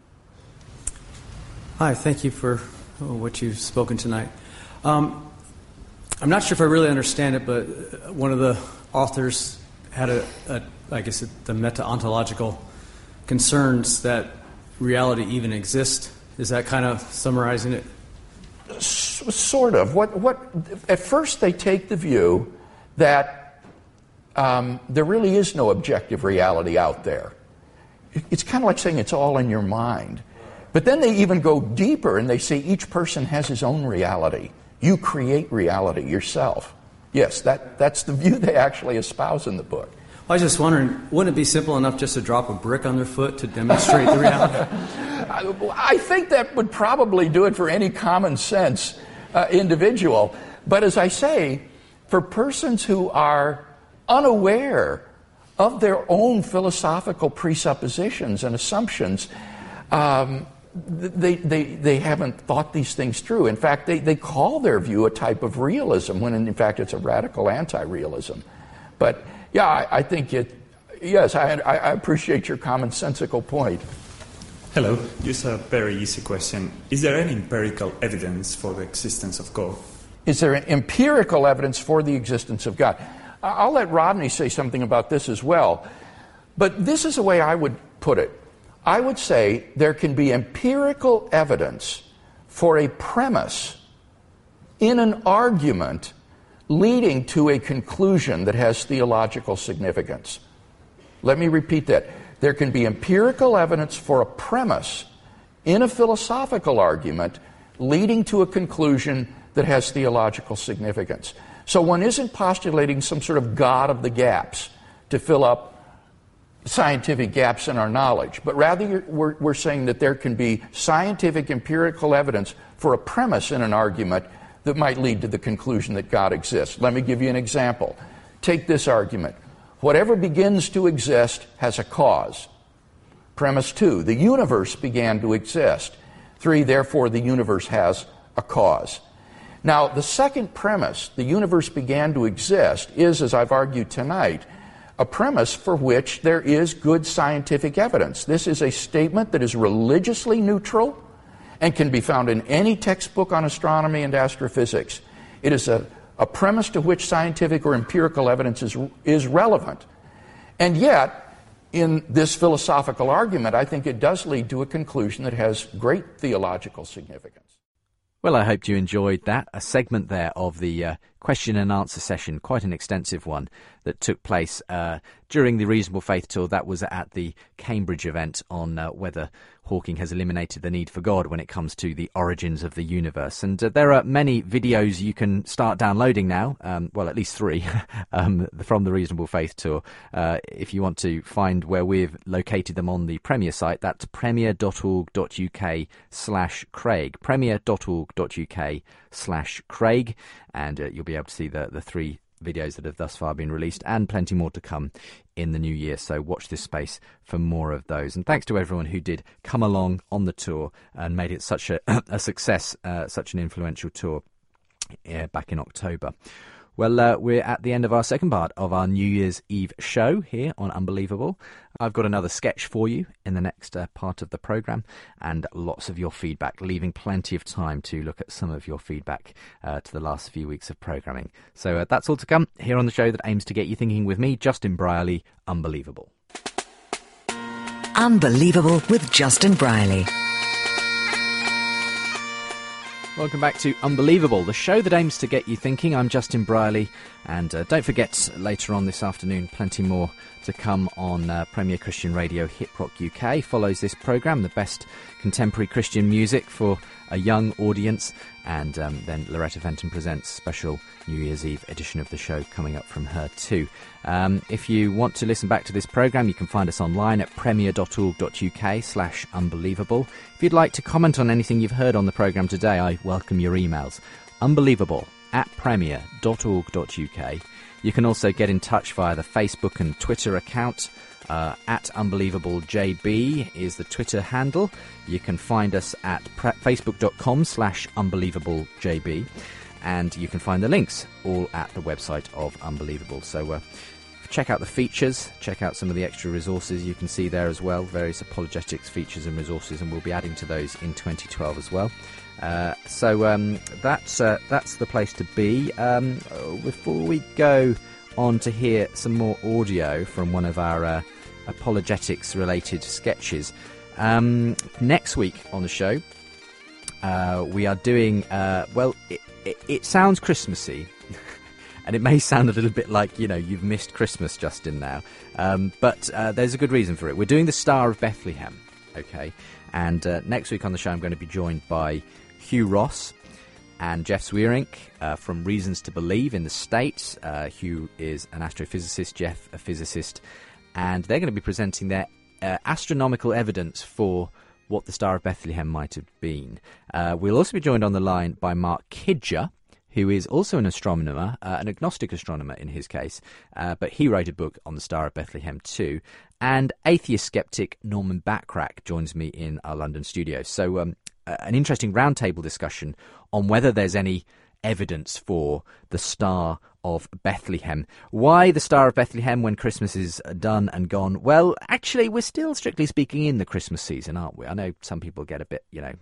Hi, thank you for oh, what you've spoken tonight. Um, I'm not sure if I really understand it, but one of the authors had a, a I guess, the meta-ontological concerns that reality even exists. Is that kind of summarizing it? S- sort of. What? What? At first, they take the view that um, there really is no objective reality out there. It's kind of like saying it's all in your mind. But then they even go deeper and they say each person has his own reality. You create reality yourself. Yes, that, that's the view they actually espouse in the book. I was just wondering, wouldn't it be simple enough just to drop a brick on their foot to demonstrate the reality? I think that would probably do it for any common sense uh, individual. But as I say, for persons who are unaware of their own philosophical presuppositions and assumptions, um, they, they, they haven't thought these things through. In fact, they, they call their view a type of realism, when in fact it's a radical anti-realism. But yeah, I, I think it, yes, I, I appreciate your commonsensical point. Hello, just a very easy question. Is there any empirical evidence for the existence of God? Is there empirical evidence for the existence of God? I'll let Rodney say something about this as well. But this is the way I would put it. I would say there can be empirical evidence for a premise in an argument leading to a conclusion that has theological significance. Let me repeat that. There can be empirical evidence for a premise in a philosophical argument leading to a conclusion that has theological significance. So one isn't postulating some sort of God of the gaps to fill up scientific gaps in our knowledge, but rather we're, we're saying that there can be scientific empirical evidence for a premise in an argument that might lead to the conclusion that God exists. Let me give you an example. Take this argument. Whatever begins to exist has a cause. Premise two, the universe began to exist. Three, therefore the universe has a cause. Now, the second premise, the universe began to exist, is, as I've argued tonight, a premise for which there is good scientific evidence. This is a statement that is religiously neutral and can be found in any textbook on astronomy and astrophysics. It is a, a premise to which scientific or empirical evidence is, is relevant. And yet, in this philosophical argument, I think it does lead to a conclusion that has great theological significance. Well, I hope you enjoyed that. A segment there of the uh, question and answer session, quite an extensive one, that took place uh, during the Reasonable Faith Tour. That was at the Cambridge event on uh, whether Hawking has eliminated the need for God when it comes to the origins of the universe. And uh, there are many videos you can start downloading now, um, well, at least three, um, from the Reasonable Faith Tour. Uh, if you want to find where we've located them on the Premier site, that's premier.org.uk slash Craig, premier.org.uk slash Craig, and uh, you'll be able to see the, the three videos that have thus far been released, and plenty more to come in the new year, so watch this space for more of those. And thanks to everyone who did come along on the tour and made it such a, a success, uh, such an influential tour uh, back in October. Well, uh, we're at the end of our second part of our New Year's Eve show here on Unbelievable. I've got another sketch for you in the next uh, part of the programme, and lots of your feedback, leaving plenty of time to look at some of your feedback uh, to the last few weeks of programming. So uh, that's all to come here on the show that aims to get you thinking with me, Justin Brierley. Unbelievable. Unbelievable with Justin Brierley. Welcome back to Unbelievable, the show that aims to get you thinking. I'm Justin Brierley, and uh, don't forget, later on this afternoon, plenty more to come on uh, Premier Christian Radio. Hit Rock U K follows this programme, the best contemporary Christian music for a young audience, and um, then Loretta Fenton presents special New Year's Eve edition of the show coming up from her too. Um, if you want to listen back to this programme, you can find us online at premier.org.uk slash unbelievable. If you'd like to comment on anything you've heard on the programme today, I welcome your emails. Unbelievable at premier.org.uk. You can also get in touch via the Facebook and Twitter account. Uh, at UnbelievableJB is the Twitter handle. You can find us at pre- facebook.com slash UnbelievableJB. And you can find the links all at the website of Unbelievable. So uh, check out the features, check out some of the extra resources you can see there as well, various apologetics features and resources, and we'll be adding to those in twenty twelve as well. Uh, so um, that's, uh, that's the place to be. Um, before we go on to hear some more audio from one of our uh, apologetics-related sketches, um, next week on the show, uh, we are doing, uh, well, it, it, it sounds Christmassy, and it may sound a little bit like, you know, you've missed Christmas, Justin, now, um, but uh, there's a good reason for it. We're doing the Star of Bethlehem, okay, and uh, next week on the show I'm going to be joined by Hugh Ross and Jeff Zwierink uh, from Reasons to Believe in the States. Uh, Hugh is an astrophysicist, Jeff a physicist, and they're going to be presenting their uh, astronomical evidence for what the Star of Bethlehem might have been. Uh, we'll also be joined on the line by Mark Kidger, who is also an astronomer, uh, an agnostic astronomer in his case, uh, but he wrote a book on the Star of Bethlehem too. And atheist skeptic Norman Backrack joins me in our London studio. So um, uh, an interesting roundtable discussion on whether there's any evidence for the Star of Bethlehem. Why the Star of Bethlehem when Christmas is done and gone? Well, actually, we're still, strictly speaking, in the Christmas season, aren't we? I know some people get a bit, you know,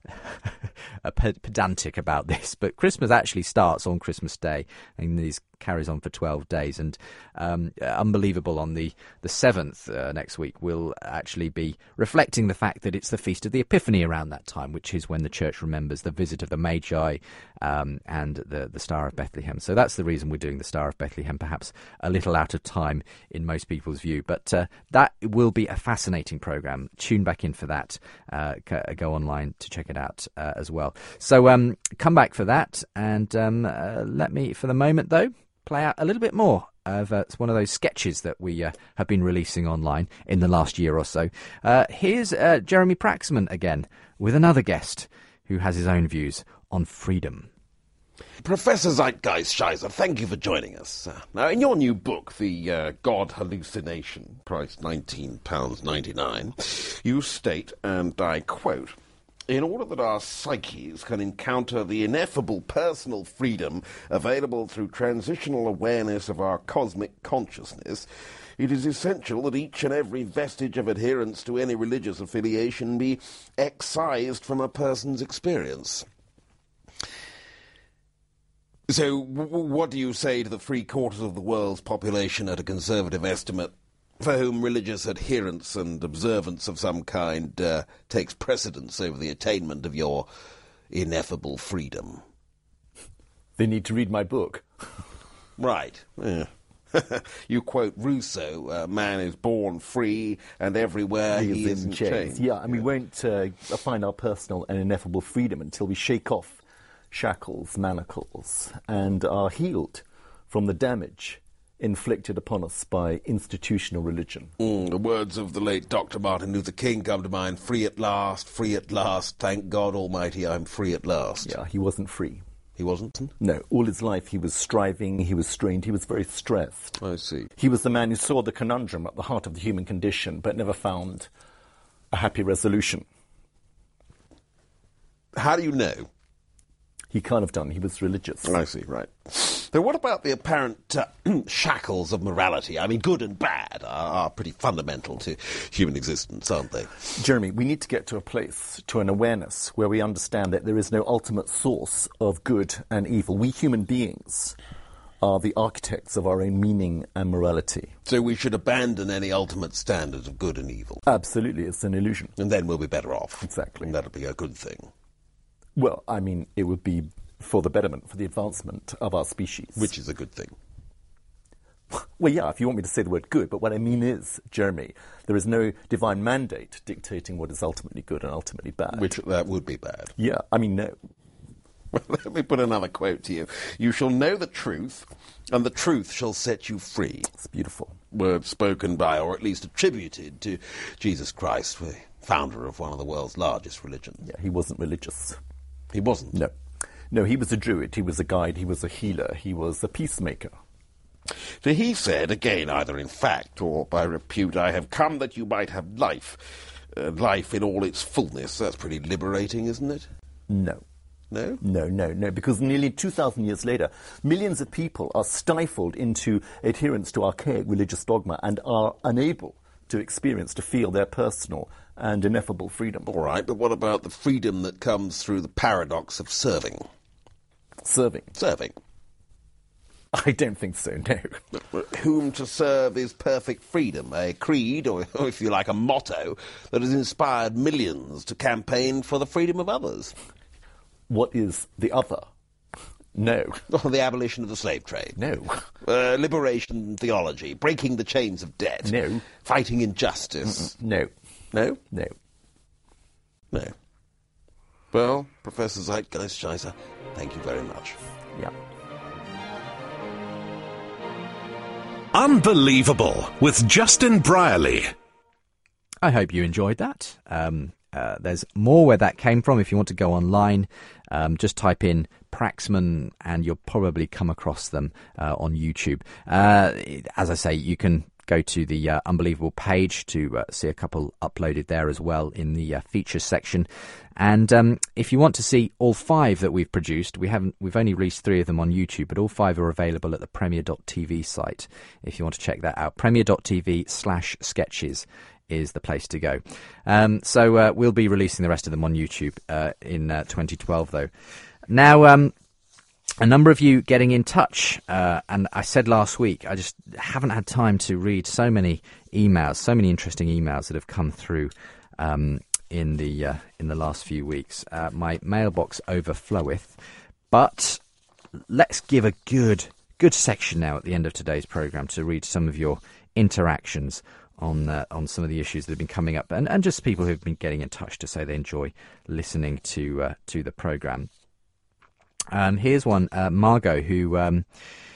pedantic about this, but Christmas actually starts on Christmas Day, and these carries on for twelve days, and um, Unbelievable on the, the seventh uh, next week will actually be reflecting the fact that it's the Feast of the Epiphany around that time, which is when the church remembers the visit of the Magi um, and the, the Star of Bethlehem. So that's the reason we're doing the Star of Bethlehem, perhaps a little out of time in most people's view, but uh, that will be a fascinating programme. Tune back in for that. Uh, go online to check it out uh, as well. So um, come back for that, and um, uh, let me, for the moment though, play out a little bit more of uh, one of those sketches that we uh, have been releasing online in the last year or so. Uh, here's uh, Jeremy Praxman again with another guest who has his own views on freedom. Professor Zeitgeist Scheiser, thank you for joining us. Uh, now, in your new book, The uh, God Hallucination, price nineteen pounds ninety-nine, you state, and I quote, "In order that our psyches can encounter the ineffable personal freedom available through transitional awareness of our cosmic consciousness, it is essential that each and every vestige of adherence to any religious affiliation be excised from a person's experience." So, w- what do you say to the three quarters of the world's population at a conservative estimate, for whom religious adherence and observance of some kind uh, takes precedence over the attainment of your ineffable freedom? They need to read my book. Right. Yeah. You quote Rousseau, uh, man is born free and everywhere he, he is in chains. chains. Yeah, and yeah. we won't uh, find our personal and ineffable freedom until we shake off shackles, manacles, and are healed from the damage inflicted upon us by institutional religion. Mm, the words of the late Doctor Martin Luther King come to mind. Free at last, free at last, thank God Almighty I'm free at last. Yeah, he wasn't free. He wasn't? No, all his life he was striving, he was strained, he was very stressed. I see. He was the man who saw the conundrum at the heart of the human condition, but never found a happy resolution. How do you know? He can't have done. He was religious. I see, right. So what about the apparent uh, shackles of morality? I mean, good and bad are, are pretty fundamental to human existence, aren't they? Jeremy, we need to get to a place, to an awareness, where we understand that there is no ultimate source of good and evil. We human beings are the architects of our own meaning and morality. So we should abandon any ultimate standard of good and evil? Absolutely, it's an illusion. And then we'll be better off. Exactly. And that'll be a good thing. Well, I mean, it would be for the betterment, for the advancement of our species. Which is a good thing. Well, yeah, if you want me to say the word good, but what I mean is, Jeremy, there is no divine mandate dictating what is ultimately good and ultimately bad. Which that would be bad. Yeah, I mean, no. Well, let me put another quote to you. You shall know the truth, and the truth shall set you free. It's beautiful. Words spoken by, or at least attributed to, Jesus Christ, the founder of one of the world's largest religions. Yeah, he wasn't religious. He wasn't? No. No, he was a druid, he was a guide, he was a healer, he was a peacemaker. For he said, again, either in fact or by repute, I have come that you might have life, uh, life in all its fullness. That's pretty liberating, isn't it? No. No? No, no, no, because nearly two thousand years later, millions of people are stifled into adherence to archaic religious dogma and are unable to experience, to feel their personal and ineffable freedom. All right, but what about the freedom that comes through the paradox of serving? Serving? Serving. I don't think so, no. Whom to serve is perfect freedom, a creed, or if you like, a motto, that has inspired millions to campaign for the freedom of others. What is the other? No. Well, the abolition of the slave trade. No. Uh, liberation theology, breaking the chains of debt. No. Fighting injustice. Mm-mm. No. No? No. No. Well, Professor Zeitgeist-Scheißer, thank you very much. Yeah. Unbelievable with Justin Brierley. I hope you enjoyed that. Um, uh, there's more where that came from. If you want to go online, um, just type in Praxman and you'll probably come across them uh, on YouTube. Uh, as I say, you can go to the uh, Unbelievable page to uh, see a couple uploaded there as well in the uh, features section. And um, if you want to see all five that we've produced, we haven't, we've only released three of them on YouTube, but all five are available at the Premier dot T V site. If you want to check that out, Premier dot T V slash sketches is the place to go. Um, so uh, we'll be releasing the rest of them on YouTube uh, in uh, twenty twelve, though. Now, um, a number of you getting in touch, uh, and I said last week, I just haven't had time to read so many emails, so many interesting emails that have come through um, in the uh, in the last few weeks. Uh, my mailbox overfloweth, but let's give a good good section now at the end of today's programme to read some of your interactions on uh, on some of the issues that have been coming up, and, and just people who've been getting in touch to say they enjoy listening to uh, to the programme. Um, here's one, uh, Margot, who um,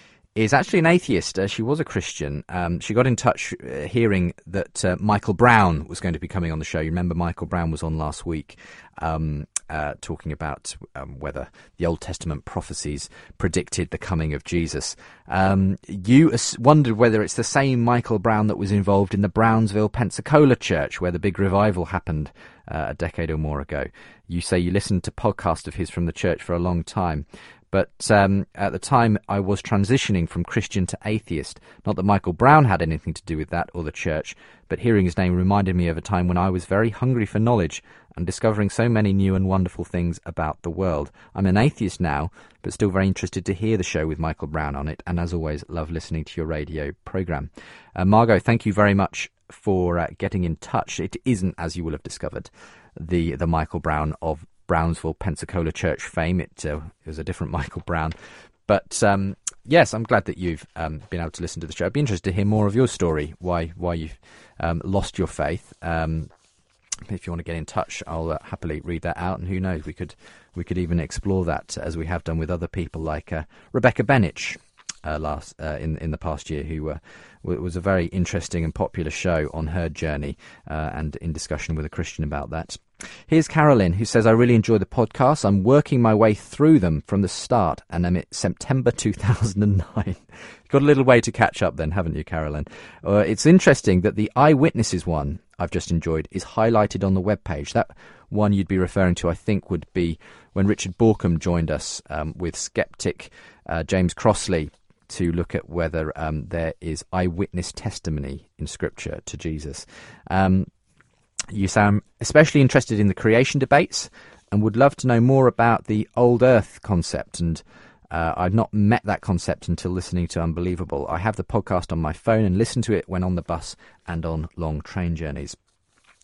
is actually an atheist. Uh, she was a Christian. Um, she got in touch uh, hearing that uh, Michael Brown was going to be coming on the show. You remember Michael Brown was on last week um, uh, talking about um, whether the Old Testament prophecies predicted the coming of Jesus. Um, you as- wondered whether it's the same Michael Brown that was involved in the Brownsville Pensacola church where the big revival happened uh, a decade or more ago. You say you listened to podcasts of his from the church for a long time. But um, at the time, I was transitioning from Christian to atheist. Not that Michael Brown had anything to do with that or the church, but hearing his name reminded me of a time when I was very hungry for knowledge and discovering so many new and wonderful things about the world. I'm an atheist now, but still very interested to hear the show with Michael Brown on it. And as always, love listening to your radio programme. Uh, Margot, thank you very much for uh, getting in touch. It isn't, as you will have discovered, the the Michael Brown of Brownsville Pensacola church fame. It, uh, it was a different Michael Brown. But um, yes, I'm glad that you've um, been able to listen to the show. I'd be interested to hear more of your story, why why you've um, lost your faith. Um, if you want to get in touch, I'll uh, happily read that out. And who knows, we could we could even explore that as we have done with other people like uh, Rebecca Benich. Uh, last uh, in in the past year, who uh, w- was a very interesting and popular show on her journey, uh, and in discussion with a Christian about that. Here's Carolyn, who says, I really enjoy the podcast. I'm working my way through them from the start, and I'm at September two thousand nine. Got a little way to catch up then, haven't you, Carolyn? Uh, it's interesting that the Eyewitnesses one I've just enjoyed is highlighted on the webpage. That one you'd be referring to, I think, would be when Richard Borkham joined us um, with skeptic uh, James Crossley to look at whether um, there is eyewitness testimony in Scripture to Jesus. Um, you sound especially interested in the creation debates and would love to know more about the old earth concept. And uh, I've not met that concept until listening to Unbelievable. I have the podcast on my phone and listen to it when on the bus and on long train journeys.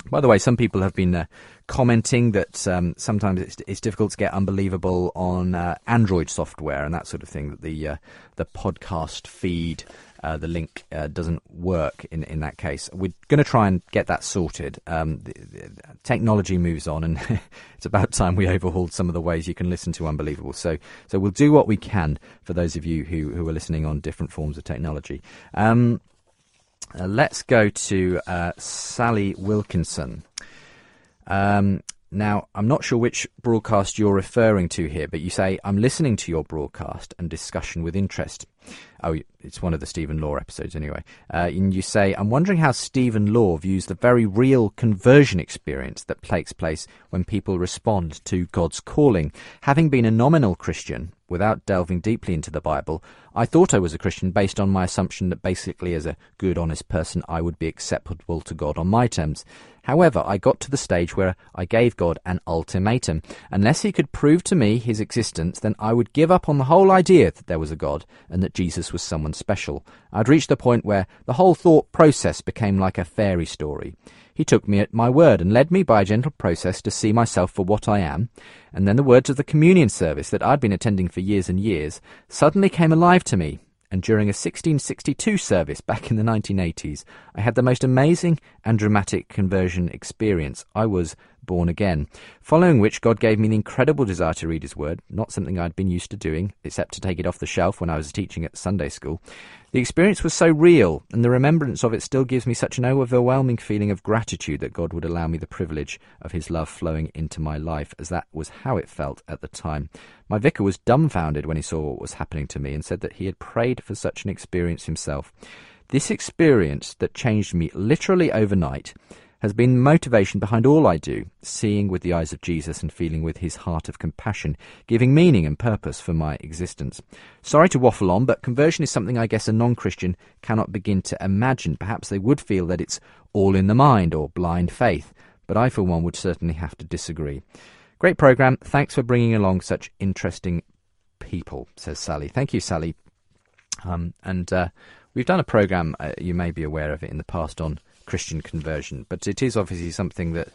By the way, some people have been uh, commenting that um, sometimes it's, it's difficult to get Unbelievable on uh, Android software and that sort of thing, that the uh, the podcast feed, uh, the link uh, doesn't work in, in that case. We're going to try and get that sorted. Um, the, the technology moves on, and it's about time we overhauled some of the ways you can listen to Unbelievable. So so we'll do what we can for those of you who, who are listening on different forms of technology. Um Uh, let's go to uh, Sally Wilkinson. Um, now, I'm not sure which broadcast you're referring to here, but you say, I'm listening to your broadcast and discussion with interest. Oh, it's one of the Stephen Law episodes anyway. Uh, and you say, I'm wondering how Stephen Law views the very real conversion experience that takes place when people respond to God's calling. Having been a nominal Christian, without delving deeply into the Bible, I thought I was a Christian based on my assumption that basically as a good, honest person, I would be acceptable to God on my terms. However, I got to the stage where I gave God an ultimatum. Unless he could prove to me his existence, then I would give up on the whole idea that there was a God and that Jesus was someone special. I'd reached the point where the whole thought process became like a fairy story. He took me at my word and led me by a gentle process to see myself for what I am, and then the words of the communion service that I'd been attending for years and years suddenly came alive to me, and during a sixteen sixty-two service back in the nineteen eighties, I had the most amazing and dramatic conversion experience. I was born again, following which God gave me the incredible desire to read his word, not something I'd been used to doing, except to take it off the shelf when I was teaching at Sunday school. The experience was so real, and the remembrance of it still gives me such an overwhelming feeling of gratitude that God would allow me the privilege of his love flowing into my life, as that was how it felt at the time. My vicar was dumbfounded when he saw what was happening to me and said that he had prayed for such an experience himself. This experience that changed me literally overnight has been motivation behind all I do, seeing with the eyes of Jesus and feeling with his heart of compassion, giving meaning and purpose for my existence. Sorry to waffle on, but conversion is something I guess a non-Christian cannot begin to imagine. Perhaps they would feel that it's all in the mind or blind faith, but I for one would certainly have to disagree. Great programme. Thanks for bringing along such interesting people, says Sally. Thank you, Sally. Um, and uh, we've done a programme, uh, you may be aware of it in the past, on Christian conversion, but it is obviously something that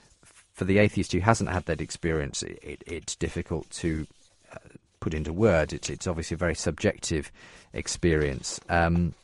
for the atheist who hasn't had that experience, it, it, it's difficult to uh, put into words. It's, it's obviously a very subjective experience. Um,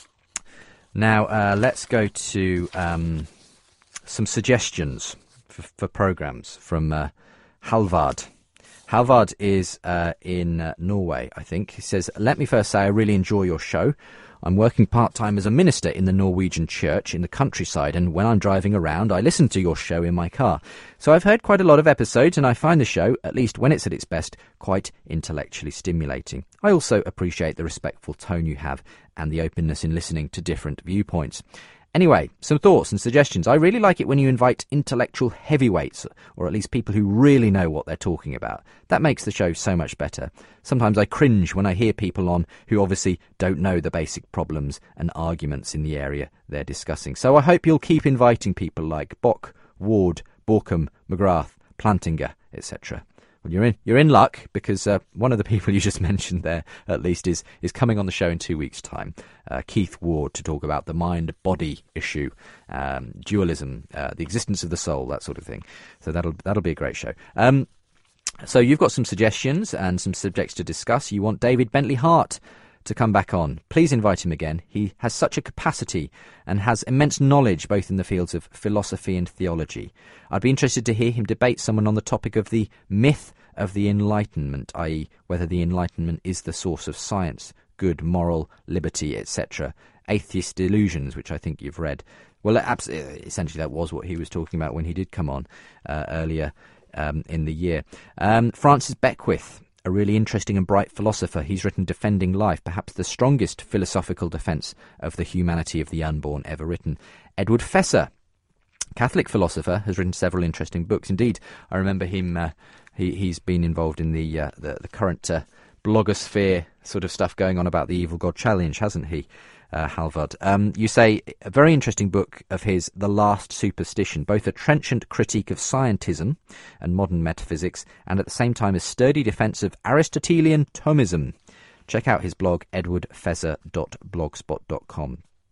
now, uh, let's go to um, some suggestions for, for programmes from uh, Halvard. Halvard is uh, in uh, Norway, I think. He says, let me first say I really enjoy your show. I'm working part-time as a minister in the Norwegian church in the countryside, and when I'm driving around, I listen to your show in my car. So I've heard quite a lot of episodes, and I find the show, at least when it's at its best, quite intellectually stimulating. I also appreciate the respectful tone you have and the openness in listening to different viewpoints. Anyway, some thoughts and suggestions. I really like it when you invite intellectual heavyweights, or at least people who really know what they're talking about. That makes the show so much better. Sometimes I cringe when I hear people on who obviously don't know the basic problems and arguments in the area they're discussing. So I hope you'll keep inviting people like Bock, Ward, Borkham, McGrath, Plantinga, et cetera. Well, you're in you're in luck, because uh, one of the people you just mentioned there, at least, is is coming on the show in two weeks' time. Uh, Keith Ward, to talk about the mind-body issue, um, dualism, uh, the existence of the soul, that sort of thing. So that'll that'll be a great show. Um, so you've got some suggestions and some subjects to discuss. You want David Bentley Hart to come back on. Please invite him again. He has such a capacity and has immense knowledge both in the fields of philosophy and theology. I'd be interested to hear him debate someone on the topic of the myth of the Enlightenment, that is whether the Enlightenment is the source of science, good, moral, liberty, et cetera. Atheist Delusions, which I think you've read. Well, essentially that was what he was talking about when he did come on uh, earlier um, in the year. Um, Francis Beckwith, a really interesting and bright philosopher. He's written Defending Life, perhaps the strongest philosophical defence of the humanity of the unborn ever written. Edward Fesser, Catholic philosopher, has written several interesting books. Indeed, I remember him, uh, he, he's been involved in the, uh, the, the current uh, blogosphere sort of stuff going on about the Evil God Challenge, hasn't he, uh, Halvard? Um, you say, a very interesting book of his, The Last Superstition, both a trenchant critique of scientism and modern metaphysics, and at the same time a sturdy defence of Aristotelian Thomism. Check out his blog, edward fesser dot blogspot dot com.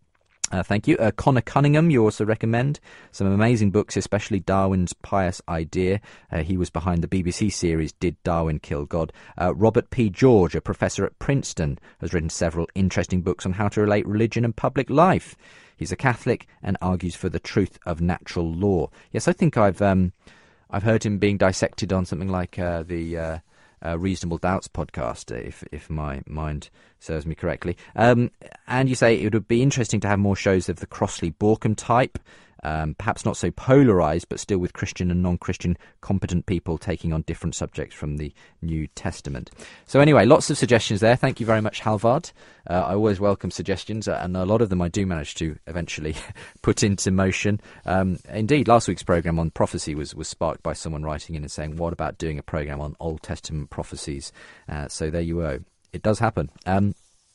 Uh, thank you. Uh, Connor Cunningham, you also recommend some amazing books, especially Darwin's Pious Idea. Uh, he was behind the B B C series Did Darwin Kill God? Uh, Robert P. George, a professor at Princeton, has written several interesting books on how to relate religion and public life. He's a Catholic and argues for the truth of natural law. Yes, I think I've um, I've heard him being dissected on something like uh, the uh, uh, Reasonable Doubts podcast, if if my mind serves me correctly. Um, and you say it would be interesting to have more shows of the Crossley-Borkham type, um, perhaps not so polarised, but still with Christian and non-Christian competent people taking on different subjects from the New Testament. So anyway, lots of suggestions there. Thank you very much, Halvard. Uh, I always welcome suggestions, uh, and a lot of them I do manage to eventually put into motion. Um, indeed, last week's programme on prophecy was, was sparked by someone writing in and saying, what about doing a programme on Old Testament prophecies? Uh, so there you go. It does happen. Um,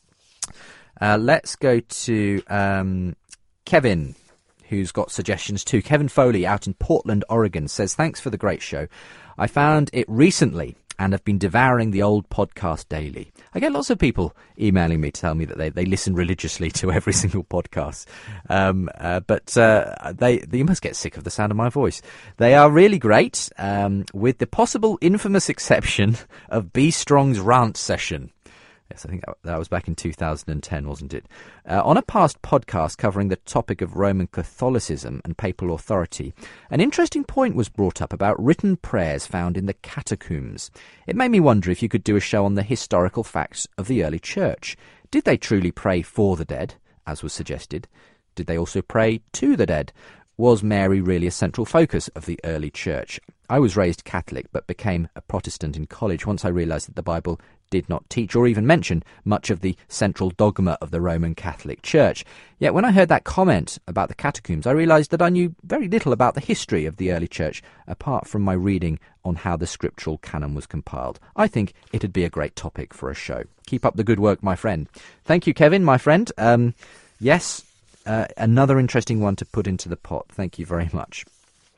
uh, let's go to um, Kevin, who's got suggestions too. Kevin Foley out in Portland, Oregon, says, thanks for the great show. I found it recently and have been devouring the old podcast daily. I get lots of people emailing me to tell me that they, they listen religiously to every single podcast. Um, uh, but uh, they, they must get sick of the sound of my voice. They are really great, um, with the possible infamous exception of B. Strong's rant session. Yes, I think that was back in two thousand ten, wasn't it? Uh, on a past podcast covering the topic of Roman Catholicism and papal authority, an interesting point was brought up about written prayers found in the catacombs. It made me wonder if you could do a show on the historical facts of the early church. Did they truly pray for the dead, as was suggested? Did they also pray to the dead? Was Mary really a central focus of the early church? I was raised Catholic but became a Protestant in college once I realised that the Bible did not teach or even mention much of the central dogma of the Roman Catholic Church. Yet when I heard that comment about the catacombs, I realised that I knew very little about the history of the early church apart from my reading on how the scriptural canon was compiled. I think it'd be a great topic for a show. Keep up the good work, my friend. Thank you, Kevin, my friend. Um, yes, uh, another interesting one to put into the pot. Thank you very much.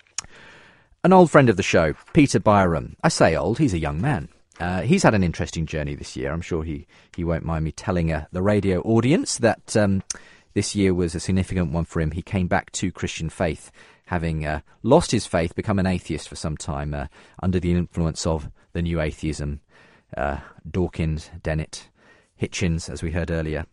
An old friend of the show, Peter Byram. I say old, he's a young man. Uh, he's had an interesting journey this year. I'm sure he, he won't mind me telling uh, the radio audience that um, this year was a significant one for him. He came back to Christian faith, having uh, lost his faith, become an atheist for some time, uh, under the influence of the new atheism, uh, Dawkins, Dennett, Hitchens, as we heard earlier.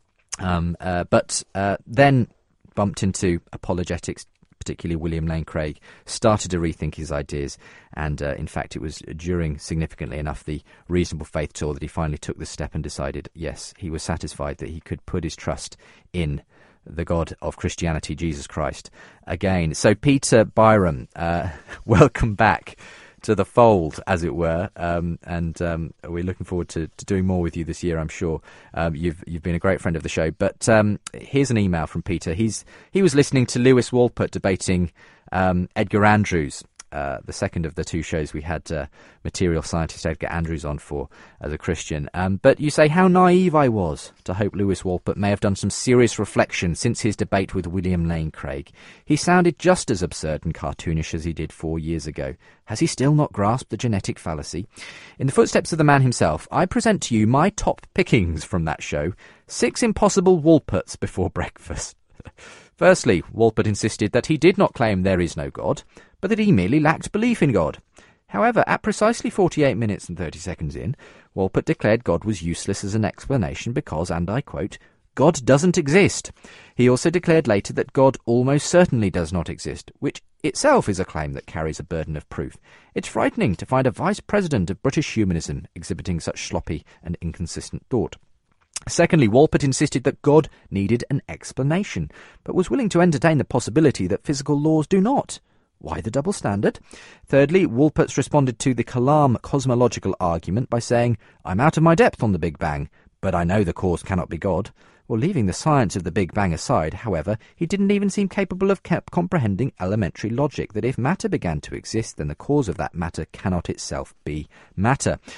Um, uh, but uh, then bumped into apologetics, particularly William Lane Craig, started to rethink his ideas, and uh, in fact it was during, significantly enough, the Reasonable Faith tour that he finally took the step and decided, yes, he was satisfied that he could put his trust in the God of Christianity, Jesus Christ, again. So Peter Byram, uh, welcome back to the fold, as it were, um, and um, we're looking forward to, to doing more with you this year, I'm sure. Um, you've you've been a great friend of the show. But um, here's an email from Peter. He's he was listening to Lewis Wolpert debating um, Edgar Andrews, uh, the second of the two shows we had uh, material scientist Edgar Andrews on for as a Christian. Um, but you say how naive I was to hope Lewis Wolpert may have done some serious reflection since his debate with William Lane Craig. He sounded just as absurd and cartoonish as he did four years ago. Has he still not grasped the genetic fallacy? In the footsteps of the man himself, I present to you my top pickings from that show. Six impossible Wolperts before breakfast. Firstly, Wolpert insisted that he did not claim there is no God, but that he merely lacked belief in God. However, at precisely forty-eight minutes and thirty seconds in, Wolpert declared God was useless as an explanation because, and I quote, God doesn't exist. He also declared later that God almost certainly does not exist, which itself is a claim that carries a burden of proof. It's frightening to find a vice president of British humanism exhibiting such sloppy and inconsistent thought. Secondly, Wolpert insisted that God needed an explanation, but was willing to entertain the possibility that physical laws do not. Why the double standard? Thirdly, Wolpert responded to the Kalam cosmological argument by saying, I'm out of my depth on the Big Bang, but I know the cause cannot be God. Well, leaving the science of the Big Bang aside, however, he didn't even seem capable of kept comprehending elementary logic, that if matter began to exist, then the cause of that matter cannot itself be matter.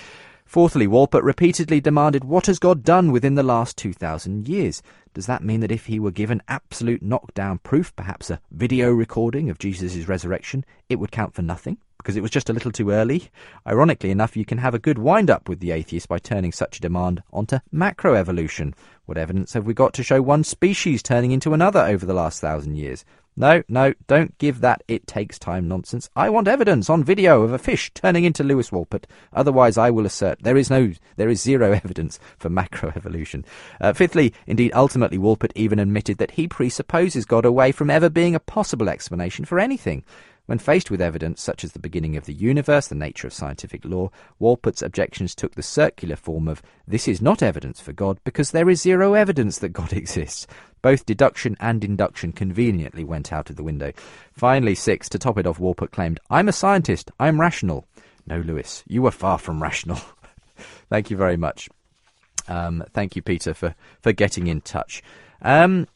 Fourthly, Walpott repeatedly demanded, what has God done within the last two thousand years? Does that mean that if he were given absolute knockdown proof, perhaps a video recording of Jesus' resurrection, it would count for nothing? Because it was just a little too early? Ironically enough, you can have a good wind-up with the atheist by turning such a demand onto macroevolution. What evidence have we got to show one species turning into another over the last thousand years? No, no, don't give that it takes time nonsense. I want evidence on video of a fish turning into Lewis Walpott. Otherwise, I will assert there is no, there is zero evidence for macroevolution. Uh, fifthly, indeed, ultimately, Walpott even admitted that he presupposes God away from ever being a possible explanation for anything. When faced with evidence such as the beginning of the universe, the nature of scientific law, Walpott's objections took the circular form of, this is not evidence for God because there is zero evidence that God exists. Both deduction and induction conveniently went out of the window. Finally, six, to top it off, Walpott claimed, I'm a scientist, I'm rational. No, Lewis, you were far from rational. Thank you very much. Um, thank you, Peter, for, for getting in touch. Um...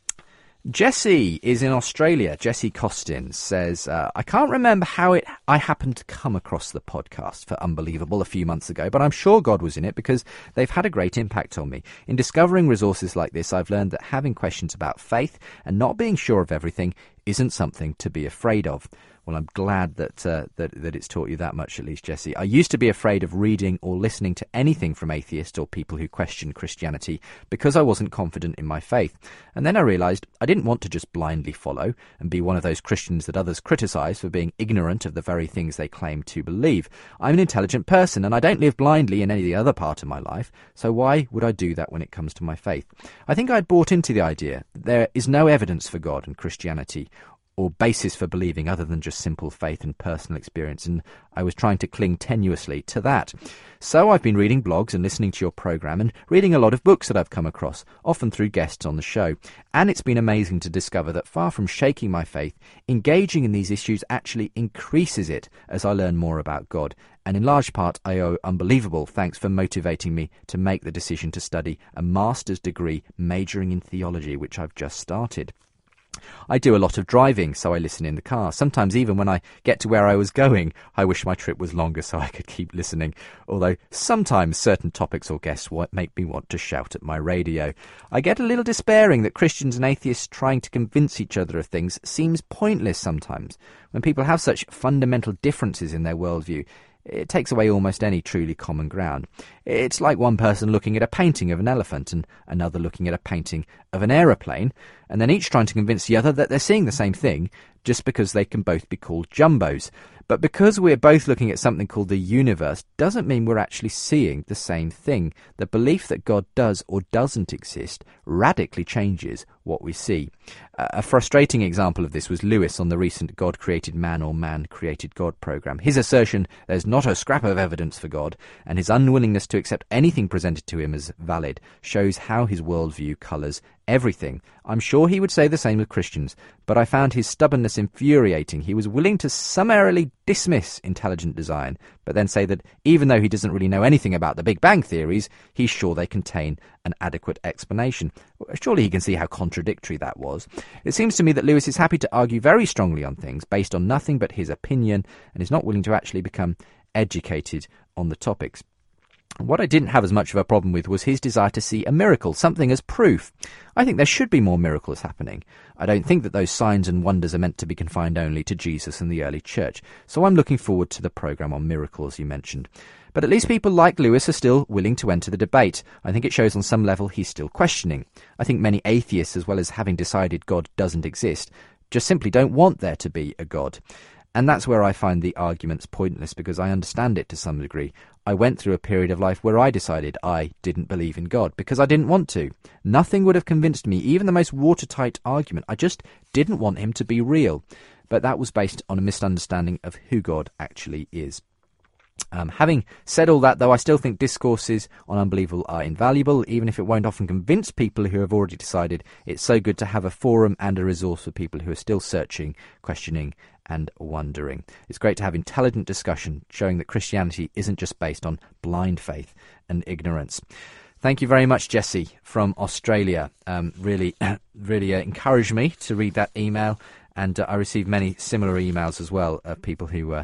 Jesse is in Australia. Jesse Costin says, uh, I can't remember how it I happened to come across the podcast for Unbelievable a few months ago, but I'm sure God was in it because they've had a great impact on me. In discovering resources like this, I've learned that having questions about faith and not being sure of everything isn't something to be afraid of. Well, I'm glad that, uh, that that it's taught you that much, at least, Jesse. I used to be afraid of reading or listening to anything from atheists or people who question Christianity because I wasn't confident in my faith. And then I realised I didn't want to just blindly follow and be one of those Christians that others criticise for being ignorant of the very things they claim to believe. I'm an intelligent person and I don't live blindly in any other part of my life, so why would I do that when it comes to my faith? I think I'd bought into the idea that there is no evidence for God and Christianity or basis for believing other than just simple faith and personal experience, and I was trying to cling tenuously to that. So I've been reading blogs and listening to your programme and reading a lot of books that I've come across, often through guests on the show, and it's been amazing to discover that far from shaking my faith, engaging in these issues actually increases it as I learn more about God. And in large part, I owe Unbelievable thanks for motivating me to make the decision to study a master's degree majoring in theology, which I've just started. I do a lot of driving, so I listen in the car. Sometimes even when I get to where I was going, I wish my trip was longer so I could keep listening, although sometimes certain topics or guests make me want to shout at my radio. I get a little despairing that Christians and atheists trying to convince each other of things seems pointless sometimes. When people have such fundamental differences in their worldview, it takes away almost any truly common ground. It's like one person looking at a painting of an elephant and another looking at a painting of an aeroplane, and then each trying to convince the other that they're seeing the same thing just because they can both be called jumbos. But because we're both looking at something called the universe doesn't mean we're actually seeing the same thing. The belief that God does or doesn't exist radically changes what we see. A frustrating example of this was Lewis on the recent God Created Man or Man Created God programme. His assertion there's not a scrap of evidence for God and his unwillingness to accept anything presented to him as valid shows how his worldview colours everything. I'm sure he would say the same with Christians, but I found his stubbornness infuriating. He was willing to summarily dismiss intelligent design, but then say that even though he doesn't really know anything about the Big Bang theories, he's sure they contain an adequate explanation. Surely he can see how contradictory that was. It seems to me that Lewis is happy to argue very strongly on things based on nothing but his opinion and is not willing to actually become educated on the topics. What I didn't have as much of a problem with was his desire to see a miracle, something as proof. I think there should be more miracles happening. I don't think that those signs and wonders are meant to be confined only to Jesus and the early church, so I'm looking forward to the programme on miracles you mentioned. But at least people like Lewis are still willing to enter the debate. I think it shows on some level he's still questioning. I think many atheists, as well as having decided God doesn't exist, just simply don't want there to be a God. And that's where I find the arguments pointless, because I understand it to some degree. I went through a period of life where I decided I didn't believe in God because I didn't want to. Nothing would have convinced me, even the most watertight argument. I just didn't want him to be real. But that was based on a misunderstanding of who God actually is. Um, having said all that, though, I still think discourses on Unbelievable are invaluable, even if it won't often convince people who have already decided. It's so good to have a forum and a resource for people who are still searching, questioning and wondering. It's great to have intelligent discussion showing that Christianity isn't just based on blind faith and ignorance. Thank you very much, Jesse, from Australia. Um, really, really uh, encouraged me to read that email, and uh, I received many similar emails as well of people who uh,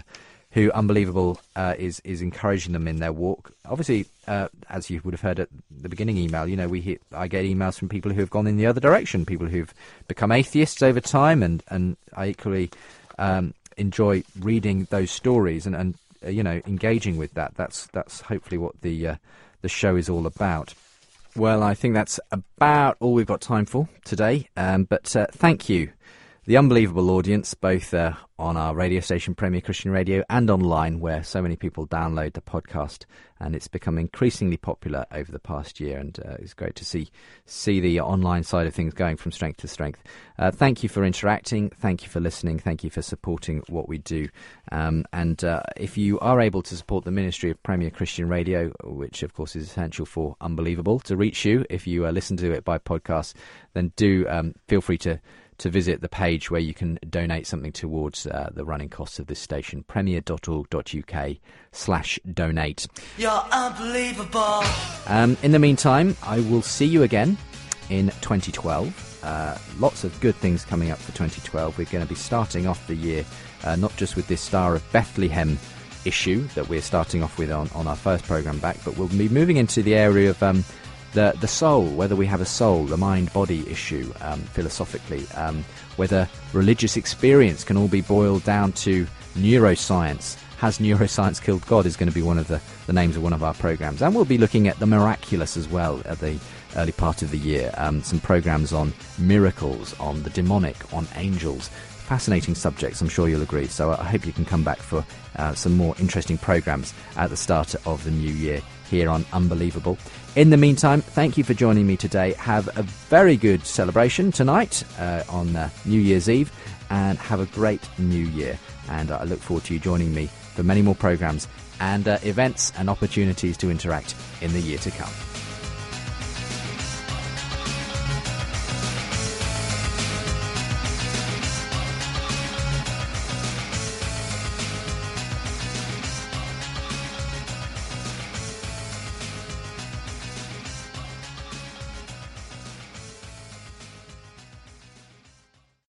who Unbelievable uh, is is encouraging them in their walk. Obviously, uh, as you would have heard at the beginning email, you know, we hit, I get emails from people who have gone in the other direction, people who've become atheists over time, and, and I equally um, enjoy reading those stories and, and uh, you know, engaging with that. That's that's hopefully what the uh, the show is all about. Well, I think that's about all we've got time for today, um, but uh, thank you, the Unbelievable audience, both uh, on our radio station, Premier Christian Radio, and online, where so many people download the podcast, and it's become increasingly popular over the past year, and uh, it's great to see see the online side of things going from strength to strength. Uh, thank you for interacting, thank you for listening, thank you for supporting what we do, um, and uh, if you are able to support the ministry of Premier Christian Radio, which of course is essential for Unbelievable to reach you, if you uh, listen to it by podcast, then do um, feel free to to visit the page where you can donate something towards uh, the running costs of this station, premier.org.uk slash donate. You're unbelievable. Um, in the meantime, I will see you again in twenty twelve. Uh, lots of good things coming up for twenty twelve. We're going to be starting off the year uh, not just with this Star of Bethlehem issue that we're starting off with on, on our first programme back, but we'll be moving into the area of um, the the soul, whether we have a soul, the mind-body issue, um, philosophically, um, whether religious experience can all be boiled down to neuroscience. Has neuroscience killed God is going to be one of the, the names of one of our programmes. And we'll be looking at the miraculous as well at the early part of the year. Um, some programmes on miracles, on the demonic, on angels. Fascinating subjects, I'm sure you'll agree. So I hope you can come back for uh, some more interesting programmes at the start of the new year here on Unbelievable. In the meantime, thank you for joining me today. Have a very good celebration tonight uh, on uh, New Year's Eve, and have a great new year. And uh, I look forward to you joining me for many more programmes and uh, events and opportunities to interact in the year to come.